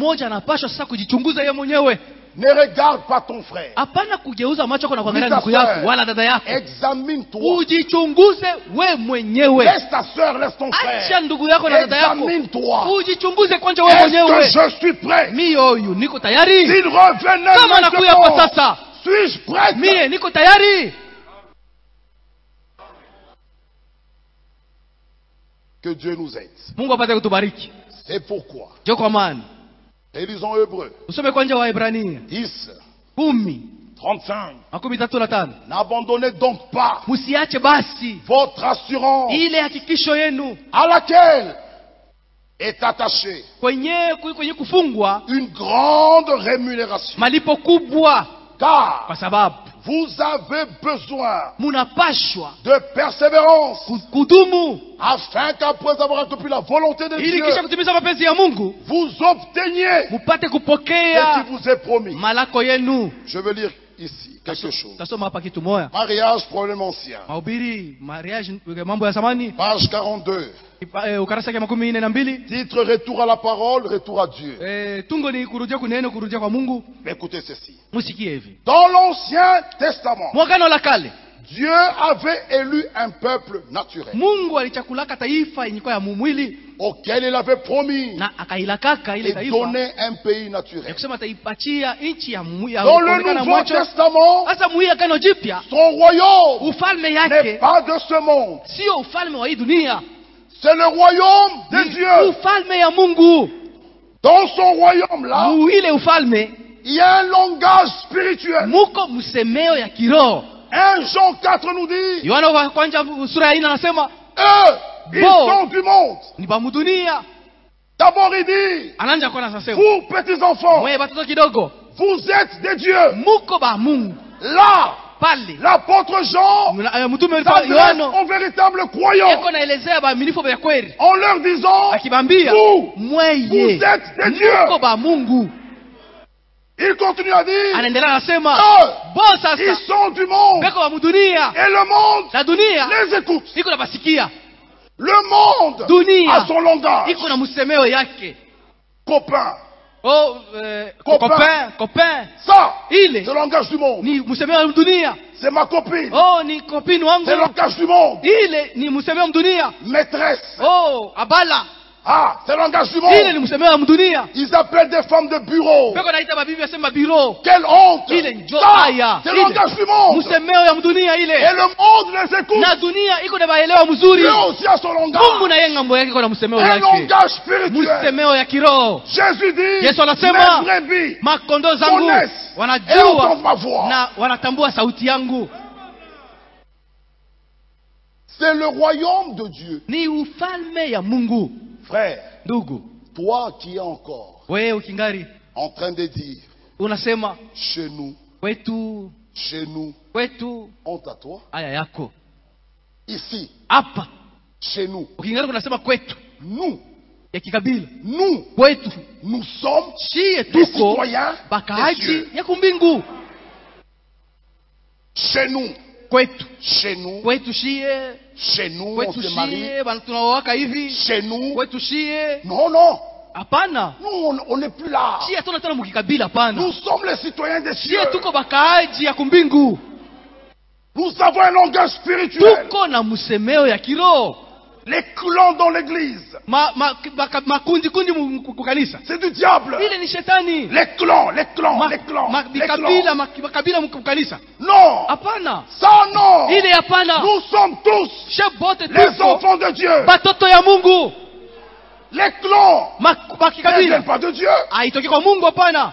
Ne regarde pas ton frère. Examine-toi. Laisse ta soeur, laisse ton frère. Examine-toi. Est-ce que je suis prêt? S'il revenait maintenant, suis-je prêt? Que Dieu nous aide. C'est pourquoi. Rélisons Hébreux 10, 35. N'abandonnez donc pas votre assurance à laquelle est attachée une grande rémunération. Car vous avez besoin de persévérance afin qu'après avoir accompli la volonté de Dieu, vous obteniez ce qui vous est promis. Je veux lire ici quelque chose. Mariage, problème ancien. Page 42. Titre Retour à la parole, retour à Dieu. Écoutez ceci. Dans l'Ancien Testament, Dieu avait élu un peuple naturel auquel il avait promis et donné un pays naturel. Dans le Nouveau Testament, son royaume n'est pas de ce monde. C'est le royaume de Dieu. Dans son royaume-là, il y a un langage spirituel. 1 Jean 4 nous dit, eux, ils sont du monde. D'abord il dit, vous petits enfants, vous êtes des dieux. Là, l'apôtre Jean s'adresse aux véritables croyants en leur disant, vous êtes des dieux. Il continue à dire, ils sont du monde et le monde les écoute. Le monde a son langage. Copain. Copain. Ça, c'est le langage du monde. C'est ma copine. C'est le langage du monde. Maîtresse. Ah, c'est le langage du monde. Ils appellent des femmes de bureau. Quelle honte. Ça, c'est le langage du monde. Et le monde les écoute. Dieu aussi a son langage. Un langage spirituel. Jésus dit, mes brebis connaissent et entendent ma voix. C'est le royaume de Dieu. Frère, toi qui es encore en train de dire, chez nous, honte à toi. Ici, chez nous, nous sommes les citoyens des cieux. Chez nous, on se marie. Chez nous, non. Nous, on n'est plus là. Nous sommes les citoyens des cieux. Nous avons un langage spirituel. Tuko na musemeo ya kiroho. Les clans dans l'église. Makundi kukanisa. C'est du diable. Ile ni shetani. Les clans. Makabila kukanisa. Non. Hapana. Ça non. Ile hapana. Nous sommes tous les enfants de Dieu. Batoto ya Mungu. Les clans. Makabila. Ne viennent pas de Dieu. Haitoki kwa Mungu hapana.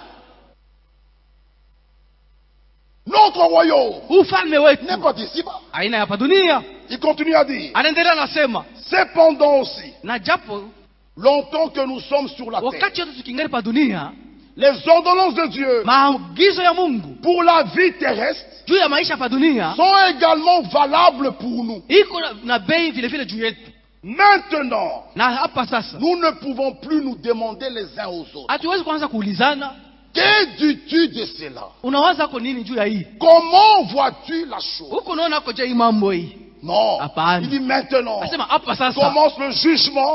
Notre royaume ufalme wetu n'est pas d'ici-bas. Aina ya dunia. Il continue à dire. Anaendelea nasema. Cependant aussi. Na japo longtemps que nous sommes sur la terre. Wakati yote tukingali pa dunia. Les ordonnances de Dieu. Maagizo ya Mungu. Pour la vie terrestre. Juu ya maisha pa dunia. Sont également valables pour nous. Iko na bei vile vile juu yetu. Maintenant. Na hapa sasa. Nous ne pouvons plus nous demander les uns aux autres. Hatuwezi kuanza kuulizana. Que dis-tu de cela? Unawaza kwa nini juu ya hii? Comment vois-tu la chose? Uko unaona kwa je mambo hii? Non. Hapana. Il dit maintenant. Anasema hapa sasa. Commence le jugement.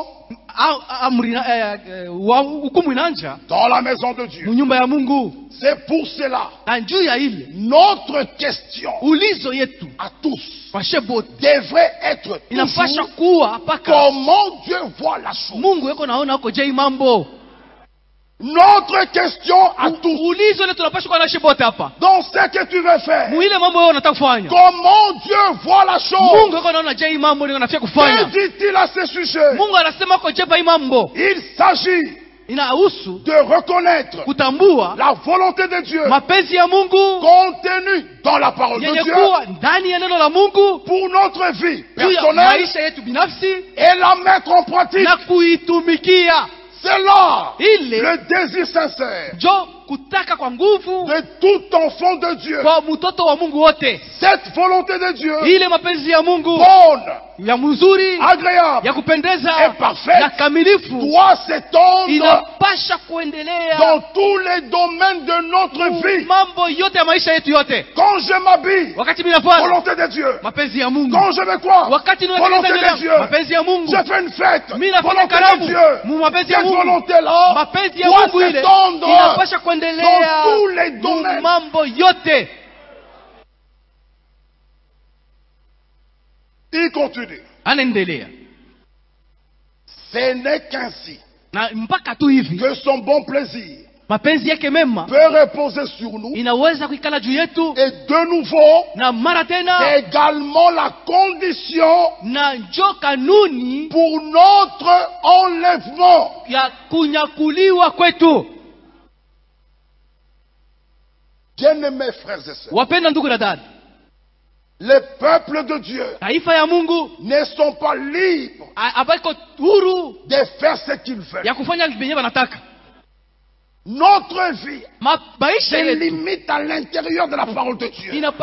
Hukumu inaanza dans la maison de Dieu. Nyumba ya Mungu. C'est pour cela. Na juu ya ile. Notre question. Ulizo yetu. À tous. Devrait être inapasha kuwa paka. Comment Dieu voit la chose? Mungu yako naona kwa je mambo. Notre question à tous. Dans ce que tu veux faire. Comment Dieu voit la chose? Que dit-il à ce sujet? Il s'agit de reconnaître la volonté de Dieu contenue dans la parole de Dieu pour notre vie personnelle et la mettre en pratique. C'est là le désir sincère de tout enfant de Dieu. Cette volonté de Dieu bonne, agréable et parfaite doit s'étendre dans tous les domaines de notre vie. Quand je m'habille, volonté de Dieu. Quand je me crois, volonté de Dieu. Je fais une fête, volonté de Dieu. Cette volonté-là doit s'étendre dans tous les domaines. Il continue. Ce n'est qu'ainsi que son bon plaisir peut reposer sur nous. Et de nouveau, c'est également la condition pour notre enlèvement. Bien-aimés frères et sœurs, les peuples de Dieu ne sont pas libres de faire ce qu'ils veulent. Notre vie se limite à l'intérieur de la parole de Dieu. Nous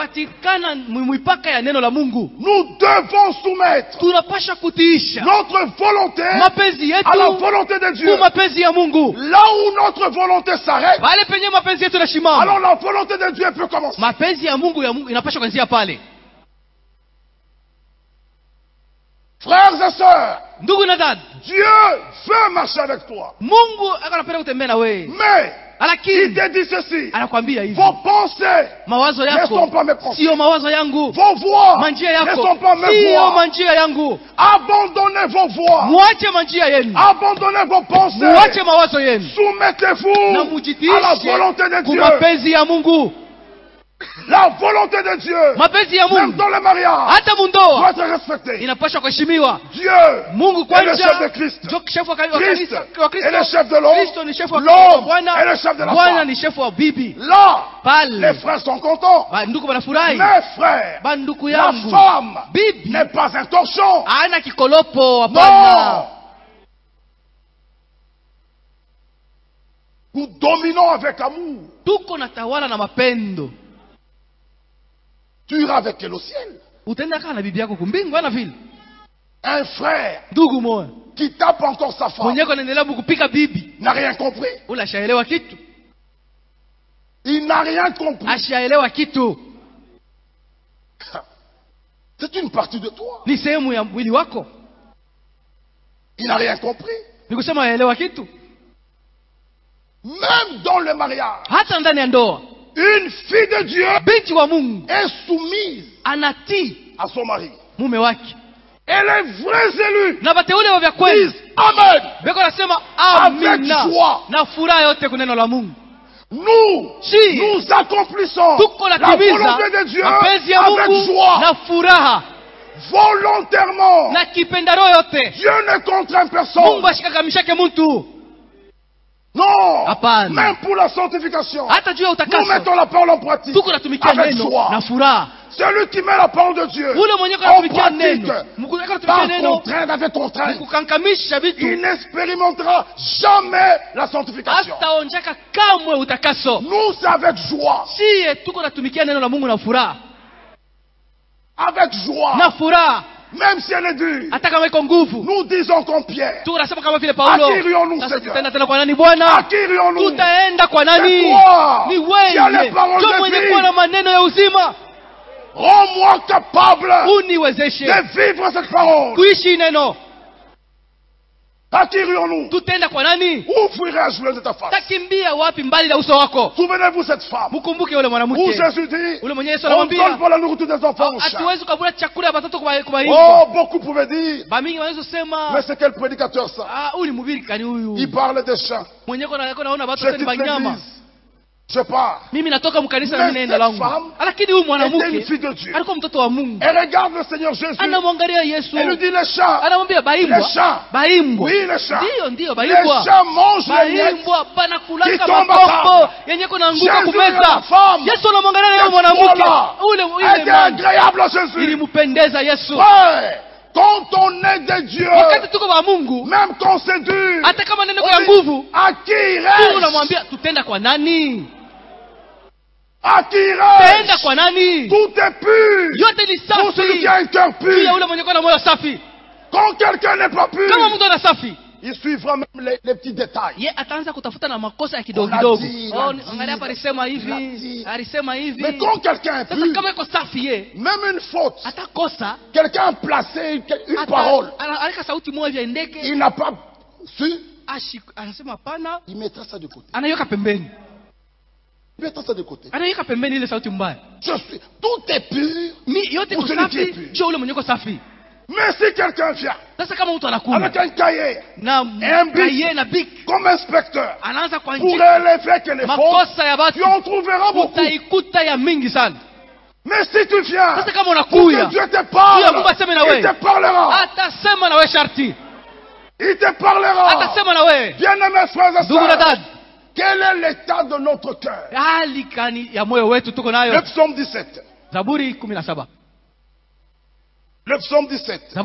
devons soumettre notre volonté à la volonté de Dieu. Là où notre volonté s'arrête, alors la volonté de Dieu peut commencer. Frères et sœurs, Dieu veut marcher avec toi. Mais il te dit ceci: vos pensées ne sont pas mes pensées. Vos voix ne sont pas mes voix. Abandonnez vos voix. Abandonnez vos pensées. Soumettez-vous à la volonté de Dieu. La volonté de Dieu, même dans le mariage, doit être respectée. Dieu est le chef de Christ. Christ est le chef de l'homme. L'homme est le chef de la femme. Là, les frères sont contents. Mes frères, la femme n'est pas un torchon. Non. Nous dominons avec amour. Tu iras avec elle au ciel. Un frère qui tape encore sa femme n'a rien compris. Il n'a rien compris. C'est une partie de toi. Il n'a rien compris. Même dans le mariage, Une fille de Dieu binti wa Mungu est soumise anati à son mari. mume wake. Et les vrais élus Na bateule wa vya kweli disent Amen. beko nasema Avec amina joie. na furaha yote kuneno la Mungu. Nous accomplissons la volonté de Dieu avec joie. Na furaha volontairement. Na kipendaro yote. Dieu ne contraint personne. Mungu ashikakamishake mtu. Non. Apana. Même pour la sanctification. Hata juu ya utakaso. Nous mettons la parole en pratique. Tuko natumikia avec neno joie. na furaha. Celui qui met la parole de Dieu en pratique, par contrainte, il n'expérimentera jamais la sanctification. Nous, c'est avec joie. Avec joie. Même si elle est dure. Nous disons comme Pierre. À qui irions-nous, Seigneur? À qui irions-nous? C'est toi qui as les paroles de vie. Rends-moi capable de vivre cette parole. À qui irions-nous? Où fuirais-je loin de ta face? Souvenez-vous cette femme où Jésus dit on ne donne pas la nourriture des enfants aux chats. Oh, beaucoup pouvaient dire mais c'est quel prédicateur ça? Il parle des chats. Je quitte l'église. Je pars. Mais cette femme était une fille de Dieu. Elle regarde le Seigneur Jésus. Elle lui dit les chats. Les chats. Oui, les chats. Les chats mangent les miettes qui tombent à table. Jésus et la femme. Elle était agréable à Jésus. Ouais. Quand on est de Dieu, même quand c'est dur, à qui irais-je? À qui irais-je? Tout est pur pour celui qui a un cœur pur. Quand quelqu'un n'est pas pur, il suivra même les petits détails. Mais quand quelqu'un est pur, même une faute, quelqu'un a placé une parole, il n'a pas su, il mettra ça de côté. Il mettra ça de côté. Tout est pur pour celui qui est pur. Mais si quelqu'un vient avec un cahier et un bic comme inspecteur pour relever que les fautes, tu en trouveras beaucoup. Mais si tu viens pour que Dieu te parle, il te parlera. Il te parlera. Bien-aimés frères et sœurs, quel est l'état de notre cœur? Le psaume 17. Le psaume 17.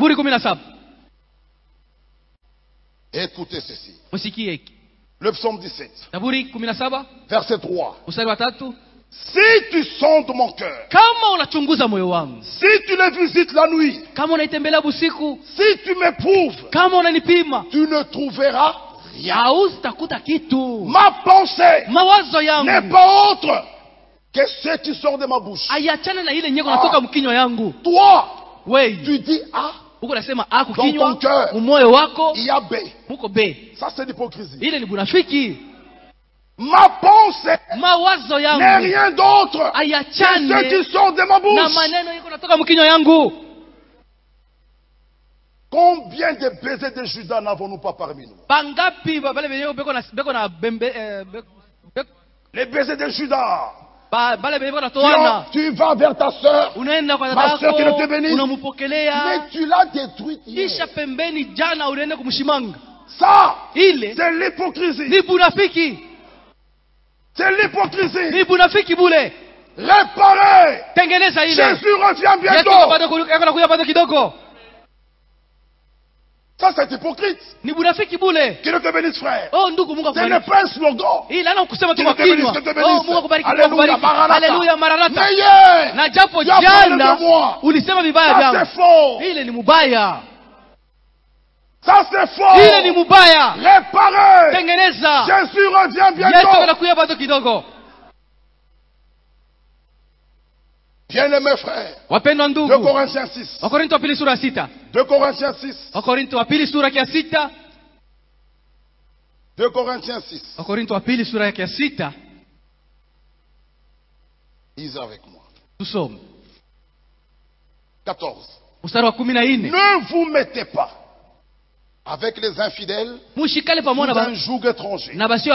Écoutez ceci. Le psaume 17. Verset 3. Si tu sondes mon cœur, si tu le visites la nuit, si tu m'éprouves, tu ne trouveras rien. Ma pensée n'est pas autre que ce qui sort de ma bouche. Toi, tu dis A, dans ton cœur, il y a B. Ça, c'est l'hypocrisie. Ma pensée n'est rien d'autre que ce qui sort de ma bouche. Combien de baisers de Judas n'avons-nous pas parmi nous? Les baisers de Judas. Tu vas vers ta soeur, ma soeur qui ne te bénisse, mais tu l'as détruite hier. Ça, c'est l'hypocrisie. C'est l'hypocrisie. Réparer. Jésus revient bientôt. Ça, c'est hypocrite. Qui ne te bénisse, frère. Ce n'est pas un slogan. Qui ne te bénisse, que te bénisse. Alléluia, Maranatha. Mais hier, tu as parlé de moi. Ça, c'est faux. Ça, c'est faux. Réparer. Jésus revient bientôt. Bien-aimés frères, 2 Corinthiens 6. 2 Corinthiens 6. 2 Corinthiens 6. Lisez avec moi. Tusome 14. Ne vous mettez pas avec les infidèles sous un joug étranger.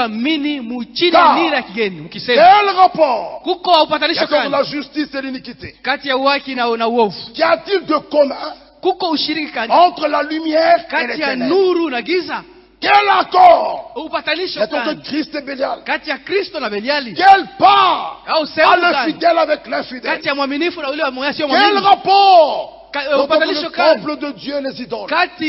Quel rapport entre la justice et l'iniquité? Qu'y a-t-il de commun entre la lumière et les ténèbres? Quel accord entre Christ et Bélial? Quelle part a le fidèle avec l'infidèle? Quel rapport entre le temple de Dieu et les idoles?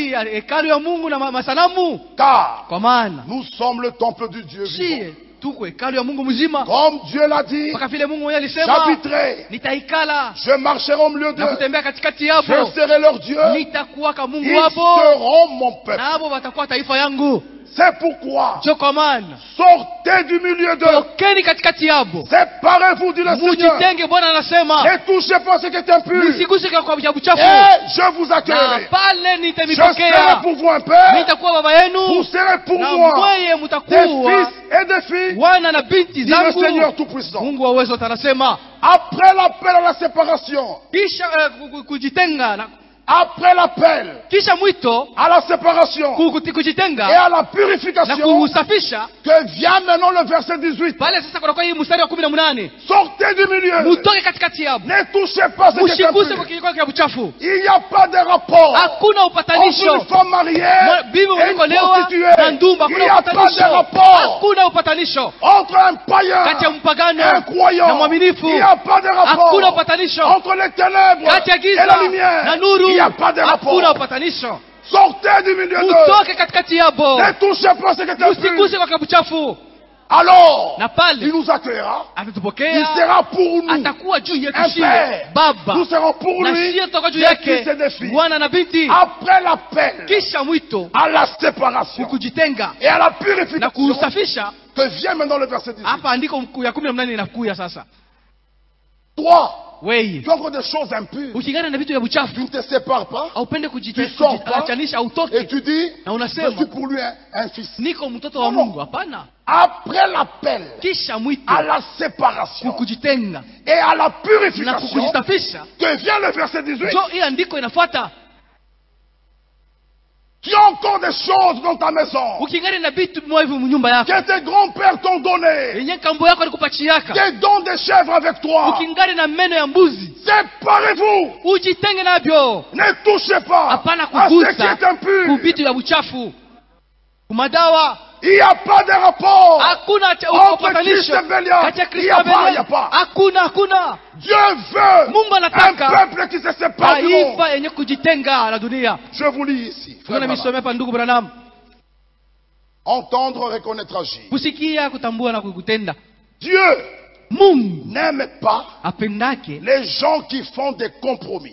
Car nous sommes le temple du Dieu vivant. Comme Dieu l'a dit, j'habiterai, je marcherai au milieu d'eux, je serai leur Dieu, ils seront mon peuple. C'est pourquoi sortez du milieu d'eux, séparez-vous, dit le Seigneur, ne touchez pas ce qui est impur, et je vous accueillerai. Je serai pour vous un père, vous serez pour moi des fils et des filles, dit le Seigneur Tout-Puissant. Après l'appel à la séparation, après l'appel à la séparation et à la purification, que vient maintenant le verset 18. Sortez du milieu. Ne touchez pas ce qui est impur. Il n'y a pas de rapport entre une femme mariée et une prostituée. Il n'y a pas de rapport entre un païen et un croyant. Il n'y a pas de rapport entre les ténèbres et la lumière. Il n'y a pas de rapport. Sortez du milieu d'eux. Ne touchez pas ce qui est impur. Alors, il nous accueillera. Il sera pour nous un père. Nous serons pour lui des fils et des filles. Après l'appel à la séparation et à la purification, que vient maintenant le verset 18. Toi, tu as encore des choses impures. Tu ne te sépares pas. Tu sors pas. Et tu dis, je suis pour lui un fils. Non. Après l'appel à la séparation et à la purification, que vient le verset 18. Tu as encore des choses dans ta maison que tes grands-pères t'ont donné. Des dons de chèvres avec toi. Séparez-vous. Ne touchez pas à ce qui est impur. Il n'y a pas de rapport entre Christ et Bélial. Il n'y a pas. Dieu veut un peuple qui se sépare du monde. Je vous lis ici. Entendre, reconnaître, agir. Dieu n'aime pas les gens qui font des compromis.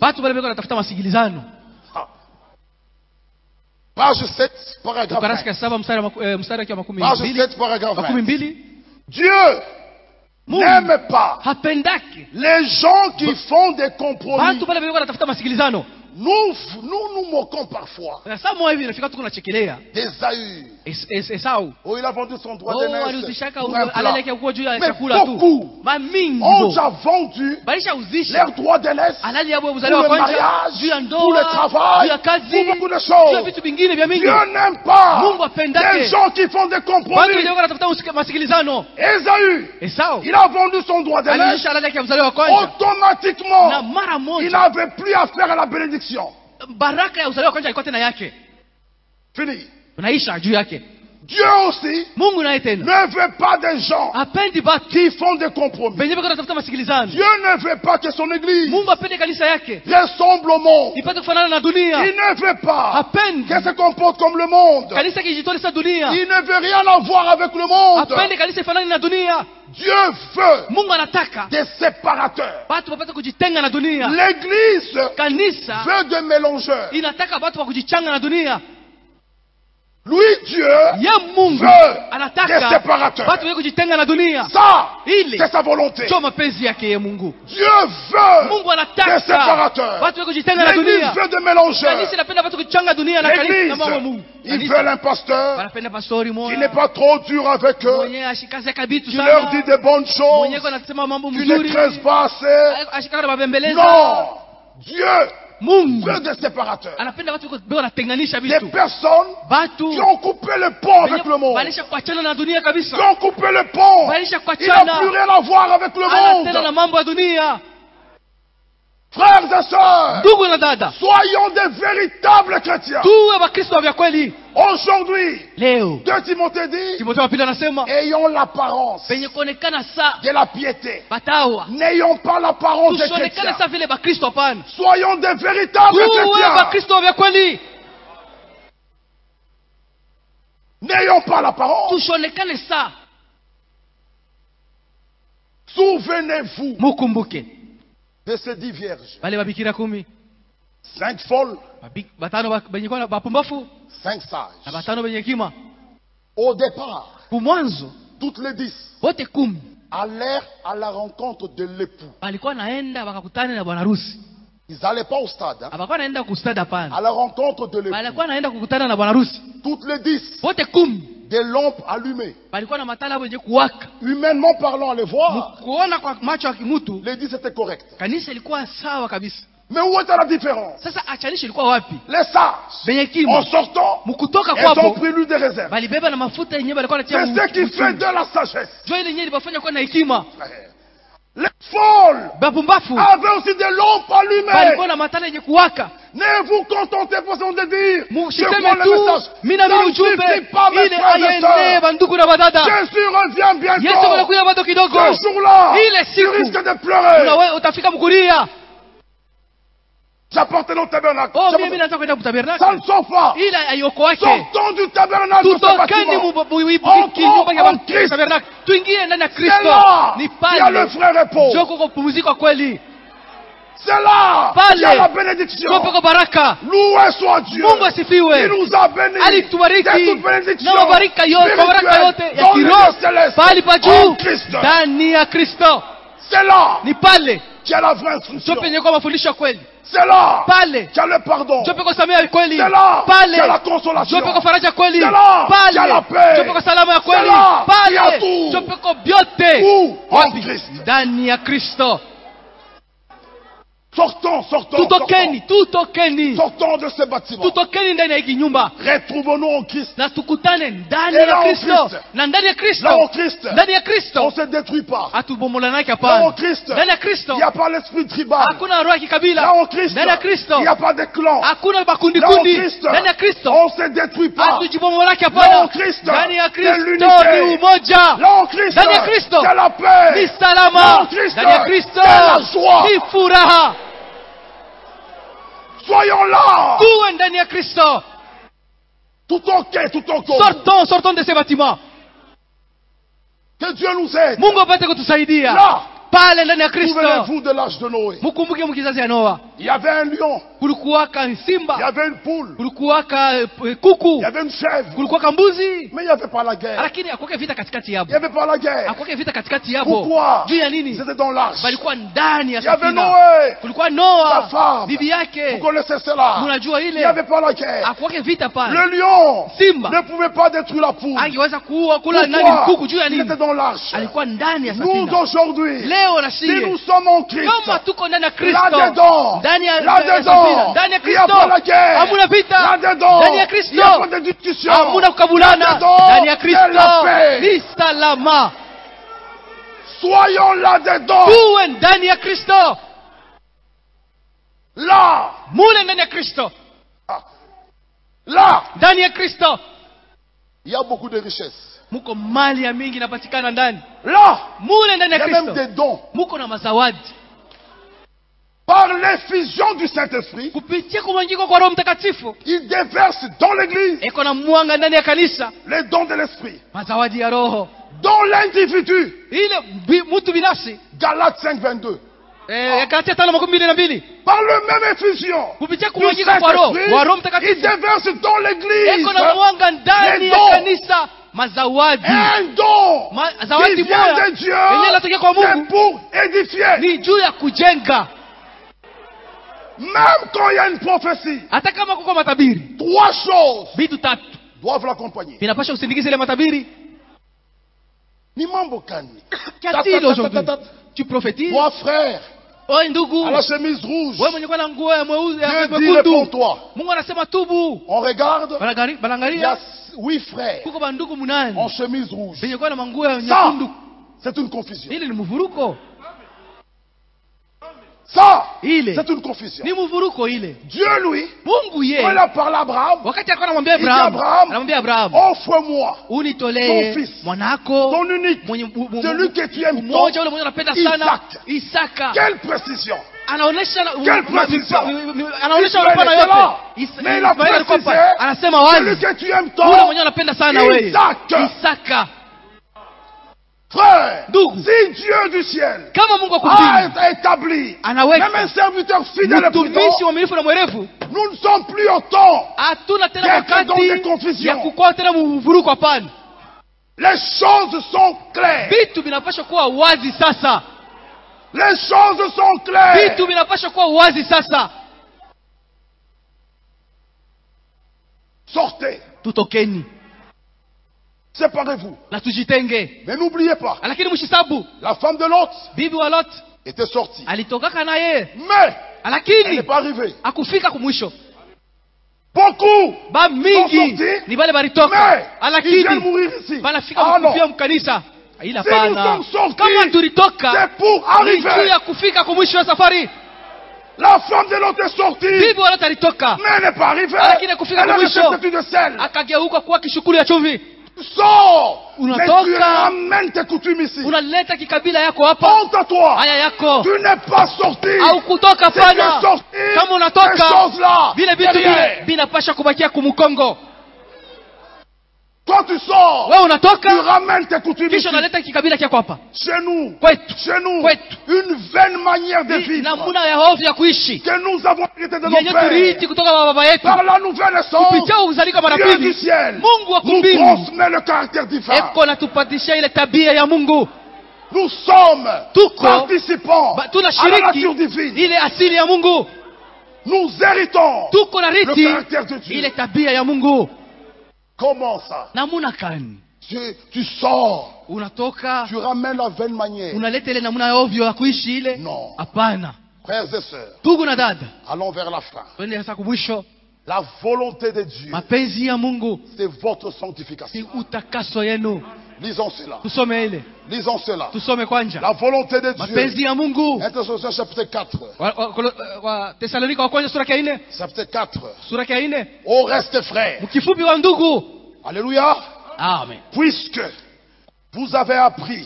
Page 7, paragraphe 20. Page 7, paragraphe 20. Dieu n'aime pas les gens qui font des compromis. Nous nous moquons parfois d'Ésaü. Oh, il a vendu son droit d'aînesse pour un plat. Mais beaucoup ont déjà vendu leurs droits d'aînesse pour le mariage, pour le travail, pour beaucoup de choses. Dieu n'aime pas les gens qui font des compromis. Ésaü, il a vendu son droit d'aînesse. Automatiquement, il n'avait plus affaire à la bénédiction. Fini. Dieu aussi ne veut pas des gens qui font des compromis. Dieu ne veut pas que son église ressemble au monde. Il ne veut pas qu'elle se comporte comme le monde. Il ne veut rien avoir avec le monde. Dieu veut des séparateurs. L'église veut des mélangeurs. Lui, Dieu, veut des séparateurs. Ça, c'est sa volonté. Dieu veut des séparateurs. L'Église veut des mélangeurs. L'Église, ils veulent un pasteur qui n'est pas trop dur avec eux, qui leur dit des bonnes choses, qui ne creuse pas assez. Non, Dieu veut des séparateurs. Des personnes qui ont coupé le pont avec le monde. Qui ont coupé le pont. Il n'a plus rien à voir avec le monde. Frères et sœurs, soyons des véritables chrétiens. Aujourd'hui, 2 Timothée dit, ayons l'apparence de la piété. N'ayons pas l'apparence des chrétiens. Soyons des véritables chrétiens. N'ayons pas l'apparence. Souvenez-vous de ces 10 vierges. 5 folles, 5 sages. Au départ, toutes les 10 allèrent à la rencontre de l'époux. Ils n'allaient pas au stade. À la rencontre de l'époux. Toutes les 10 des lampes allumées. Humainement parlant, à les voir, les 10 étaient corrects. Mais où était la différence? Les sages, en sortant, elles ont pris l'huile de réserve. C'est ce qui fait de la sagesse. Les folles avaient aussi des lampes allumées. Ne vous contentez pas de dire, je vois le message. N'amplifie pas mes frères et sœurs. Jésus revient bientôt. Ce jour-là, tu risques de pleurer. J'appartenais au tabernacle. Ça ne sort pas. Sortons du tabernacle de ce bâtiment. Entrons en Christ. C'est là qu'il y a le vrai repos. C'est là qu'il y a la bénédiction. Loué soit Dieu. Il nous a bénis de toute bénédiction spirituelle dans le céleste en Christ. C'est là qu'il y a la vraie instruction. C'est là qu'il y a le pardon. C'est là qu'il y a la consolation. C'est là qu'il y a la paix. C'est là qu'il y a tout. Où? En Christ. Sortons de ce bâtiment. Retrouvons-nous en Christ. Et là en Christ, on ne se détruit pas. Là en Christ, il n'y a pas l'esprit tribal. Là en Christ, il n'y a pas de clan. Là en Christ, on ne se détruit pas. Là en Christ, c'est l'unité. Là en Christ, c'est la paix. Là en Christ, c'est la joie. Soyons là. Tout en Sortons de ces bâtiments. Que Dieu nous aide. Là. Souvenez-vous de l'âge de Noé. Il y avait un lion. Il y avait une poule. Il y avait une chèvre. Mais il n'y avait pas la guerre. Il n'y avait pas la guerre. Pourquoi? C'était dans l'arche. Il y avait Noé. Sa femme. Vous connaissez cela. Il n'y avait pas la guerre. Le lion ne pouvait pas détruire la poule. Pourquoi? Il était dans l'arche. Nous aujourd'hui, si nous sommes en Christ, là-dedans, il n'y a pas la guerre. Là-dedans, il n'y a pas de discussion. Là-dedans, c'est la paix. Soyons là-dedans. Là. Là. Il y a beaucoup de richesses. Là, il y a même des dons. Par l'effusion du Saint-Esprit, il déverse dans l'Église les dons de l'Esprit. Dans l'individu. Galates 5, 22. Par le même effusion du Saint-Esprit, il déverse dans l'église les dons. Un don qui vient de Dieu, c'est pour édifier. Même quand il y a une prophétie, 3 choses doivent l'accompagner. Ni mambo kani. Qu'a-t-il aujourd'hui? Tu prophétises? Toi frère, à la chemise rouge, Dieu dit Dieu réponds-toi. On regarde, il y a 8 frères en chemise rouge. Ça, c'est une confusion. Ça, c'est une confusion. Dieu, lui, quand il a parlé à Abraham, il dit Abraham, offre-moi ton fils, ton unique, celui que tu aimes tant, Isaac. Quelle précision! Quelle précision! Mais il a précisé, celui que tu aimes tant, Isaac. Frère, si Dieu du ciel a établi même un serviteur fidèle et prudent, nous ne sommes plus au temps d'être dans des confusions. Les choses sont claires. Les choses sont claires. Sortez. Séparez-vous. Mais n'oubliez pas, la femme de Lot était sortie. Mais elle n'est pas arrivée. Beaucoup sont sortis, mais ils viennent mourir ici. Ah non. Si nous sommes sortis, c'est pour arriver. La femme de Lot est sortie, mais elle n'est pas arrivée. Elle a fait de sel. Sors, mais tu ramènes tes coutumes ici. Honte à toi. Tu n'es pas sorti. Si tu es sorti, ces choses-là derrière. Quand tu sors, tu ramènes tes coutumes ici. Chez nous, une vaine manière de vivre que nous avons hérité de nos pères. Par la nouvelle essence, Dieu du ciel nous transmet le caractère divin. Nous sommes participants à la nature divine. Nous héritons le caractère de Dieu. Comment ça? Tu sors. Tu ramènes la vaine manière. Non. Frères et sœurs, allons vers la fin. La volonté de Dieu, c'est votre sanctification. Lisons cela. Lisons cela. La volonté de Dieu. 1 Thessaloniciens chapitre 4. Chapitre 4. Au reste, frères. Alléluia. Amen. Puisque vous avez appris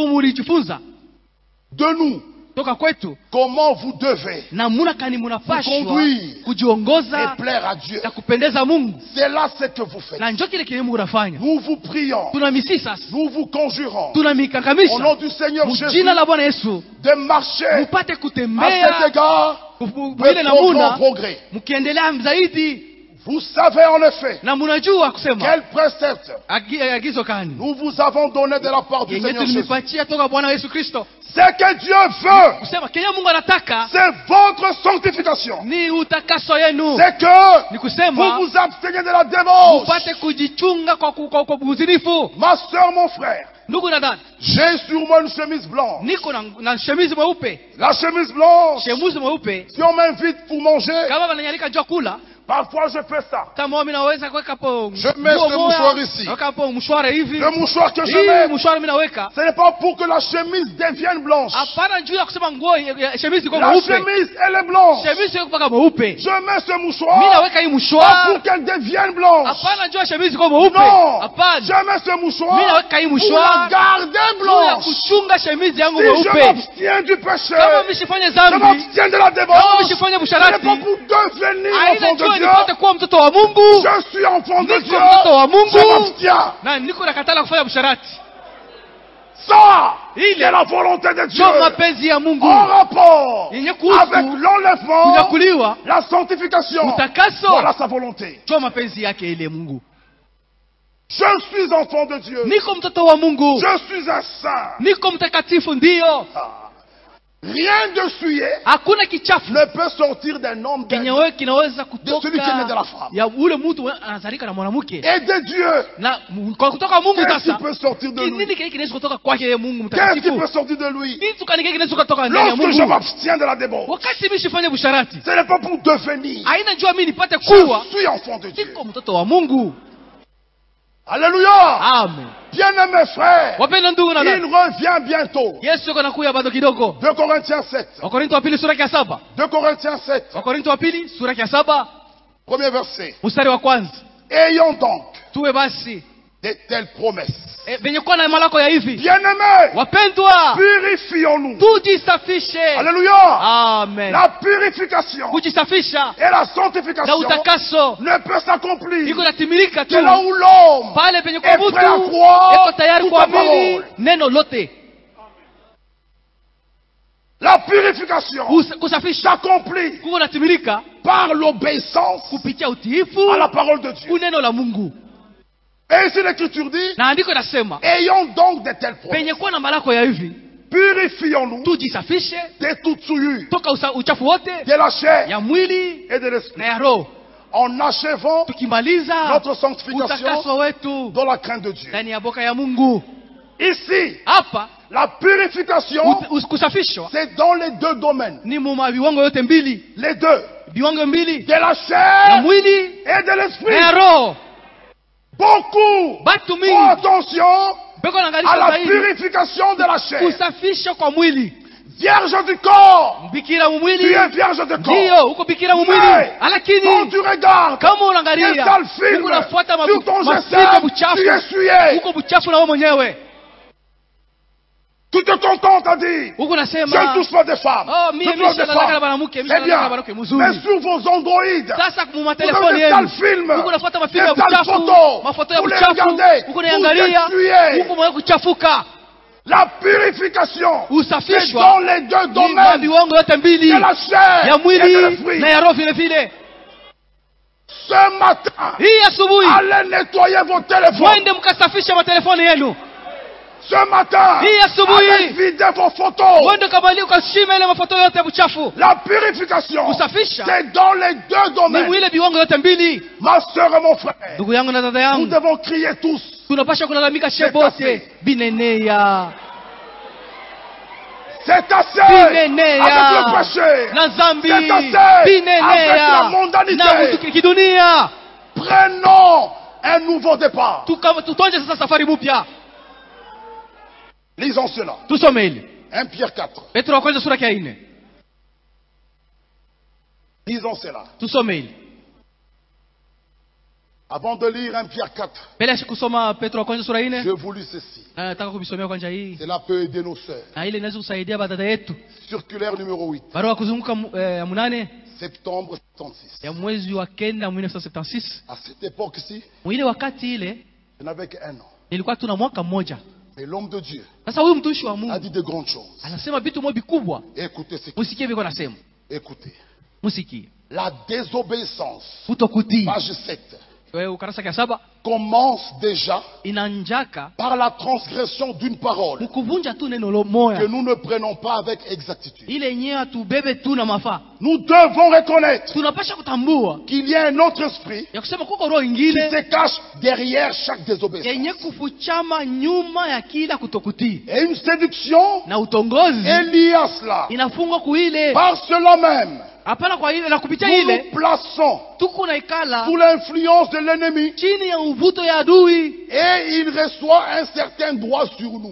de nous comment vous devez vous conduire et plaire à Dieu. C'est là ce que vous faites. Nous vous prions, nous vous conjurons au nom du Seigneur Jésus de marcher à cet égard de grand progrès. Vous savez en effet quel précepte nous vous avons donné de la part du Seigneur Jésus. Ce que Dieu veut, c'est votre sanctification. C'est que vous vous abstenez de la débauche. Ma soeur, mon frère, j'ai sur moi une chemise blanche. La chemise blanche, si on m'invite pour manger, parfois je fais ça. Je mets ce mouchoir ici. Le mouchoir que je mets, ce n'est pas pour que la chemise devienne blanche. La chemise, elle est blanche. Je mets ce mouchoir pas pour qu'elle devienne blanche. Non, je mets ce mouchoir pour la garder blanche. Si je m'abstiens du péché, je m'abstiens de la débauche, ce n'est pas pour devenir enfant de Dieu. Je suis enfant de Dieu. Je m'abstiens. Ça, c'est la volonté de Dieu. En rapport avec l'enlèvement, la sanctification. Voilà sa volonté. Je suis enfant de Dieu. Je suis un saint. Rien de souillé ne peut sortir d'un homme de celui qui est né de la femme. Et de Dieu. Qu'est-ce qui peut sortir de lui? Qu'est-ce qui peut sortir de lui? Lorsque je m'abstiens de la débauche, ce n'est pas pour devenir. Je suis enfant de Dieu. Alléluia. Amen. Bien-aimés frères, il revient bientôt. 2 Corinthiens 7. 2 Corinthiens 7. Premier verset. Ayons donc de telles promesses. Bien-aimés, purifions-nous. Alléluia. Amen. La purification et la sanctification ne peut s'accomplir que là où l'homme est prêt à croire toute la parole. La purification s'accomplit par l'obéissance à la parole de Dieu. Et ici l'écriture dit, ayons donc de telles promesses. Purifions-nous de toute souillure, de la chair et de l'esprit, en achevant notre sanctification dans la crainte de Dieu. Ici, la purification, c'est dans les deux domaines. Les deux. De la chair et de l'esprit. Beaucoup font attention à la purification de la chair. Vierge du corps, tu es vierge de corps. Mais quand tu regardes quel sale film sur ton GSM, tu es souillé. Tu te contentes à dire, je ne touche pas des femmes. Je touche des femmes. Eh bien, mais sur vos Android, vous avez des sales films, des sales photos, vous les regardez, vous êtes souillés. La purification, c'est dans les deux domaines de la chair et de l'esprit. Ce matin, allez nettoyer vos téléphones. Ce matin, allez vider vos photos. La purification, c'est dans les deux domaines. Ma soeur et mon frère, nous devons crier tous. C'est assez. C'est assez avec le péché. C'est assez avec la mondanité. Prenons un nouveau départ. Lisons cela. 1 Pierre 4. Lisons cela. Avant de lire 1 Pierre 4, je vous lis ceci. Cela peut aider nos sœurs. Circulaire numéro 8. Septembre 76. À cette époque-ci, je n'avais qu'un an. Mais l'homme de Dieu a dit de grandes choses. Écoutez ce qu'il dit. Écoutez. La désobéissance, page 7, commence déjà par la transgression d'une parole que nous ne prenons pas avec exactitude. Nous devons reconnaître qu'il y a un autre esprit qui se cache derrière chaque désobéissance. Et une séduction est liée à cela. Par cela même, nous nous plaçons sous l'influence de l'ennemi et il reçoit un certain droit sur nous.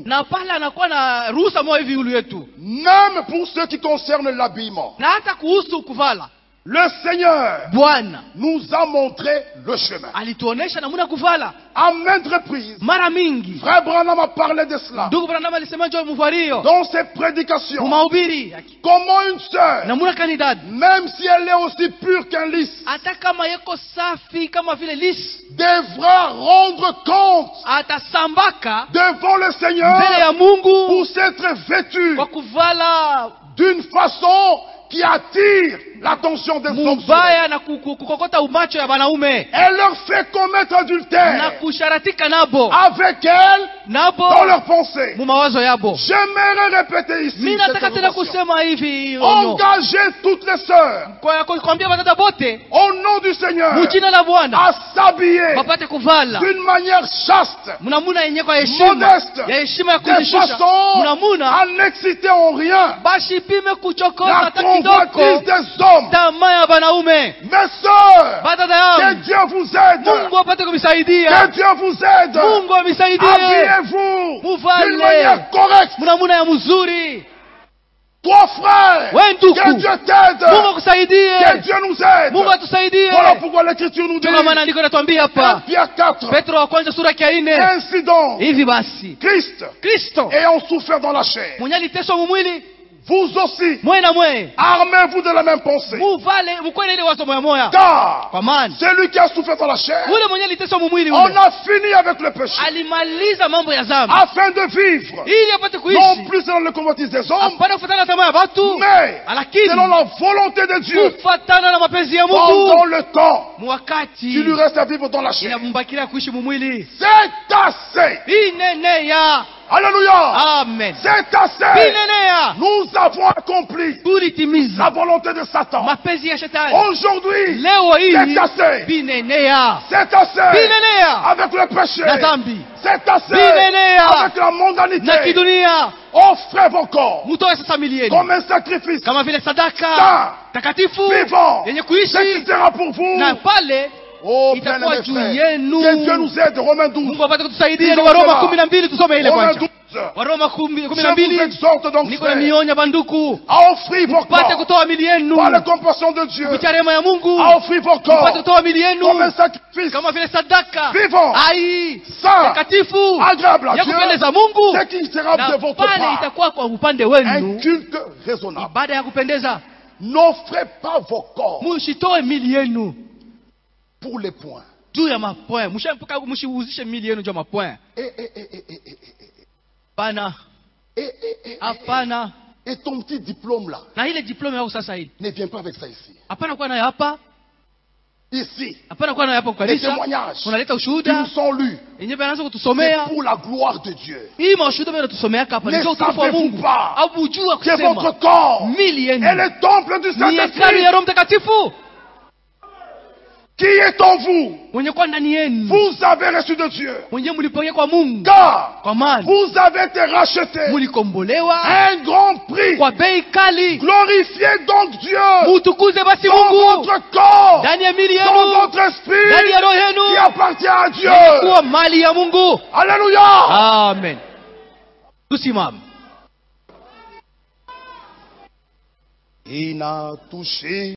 Même pour ce qui concerne l'habillement. Le Seigneur nous a montré le chemin. À maintes reprises, Frère Branham a parlé de cela dans ses prédications. Comment une sœur, même si elle est aussi pure qu'un lys, devra rendre compte devant le Seigneur pour s'être vêtue d'une façon qui attire l'attention des hommes. Elle leur fait commettre adultère avec elle dans leurs pensées. J'aimerais répéter ici engagez toutes les sœurs au nom du Seigneur à s'habiller d'une manière chaste, modeste, de façon à n'exciter en rien la convoitise des hommes. Mes sœurs, que Dieu vous aide. Que Dieu vous aide. Habillez-vous d'une manière correcte. Toi frère, que Dieu t'aide. Que Dieu nous aide. Voilà pourquoi l'Écriture nous dit 1 Pierre 4 incident. Christ ayant souffert dans la chair, vous aussi, armez-vous de la même pensée. Car celui qui a souffert dans la chair, on a fini avec le péché, afin de vivre, non plus selon le convoitise des hommes, mais selon la volonté de Dieu, pendant le temps qui lui reste à vivre dans la chair. C'est assez. Alléluia. Amen. C'est assez. Nous avons accompli la volonté de Satan. Aujourd'hui, c'est assez. C'est assez avec le péché. C'est assez avec la mondanité. Offrez vos corps comme un sacrifice saint, vivant, ce qui sera pour vous. Oh, bien-aimés frères, que Dieu nous aide. Romains 12. Romains 12. Je vous exhorte donc, frères, à offrir vos corps par la compassion de Dieu, à offrir vos corps comme un sacrifice vivant, saint, agréable à Dieu, ce qui sera de votre part un culte raisonnable. N'offrez pas vos corps pour les points. Et ton petit diplôme là, ne viens pas avec ça ici. Ici, les témoignages qui nous sont lus, c'est pour la gloire de Dieu. Ne savez-vous pas que votre corps est le temple du Saint-Esprit qui est en vous? Vous avez reçu de Dieu. Car vous avez été racheté un grand prix. Glorifiez donc Dieu dans votre corps, dans votre esprit qui appartient à Dieu. Alléluia. Amen. Il n'a touché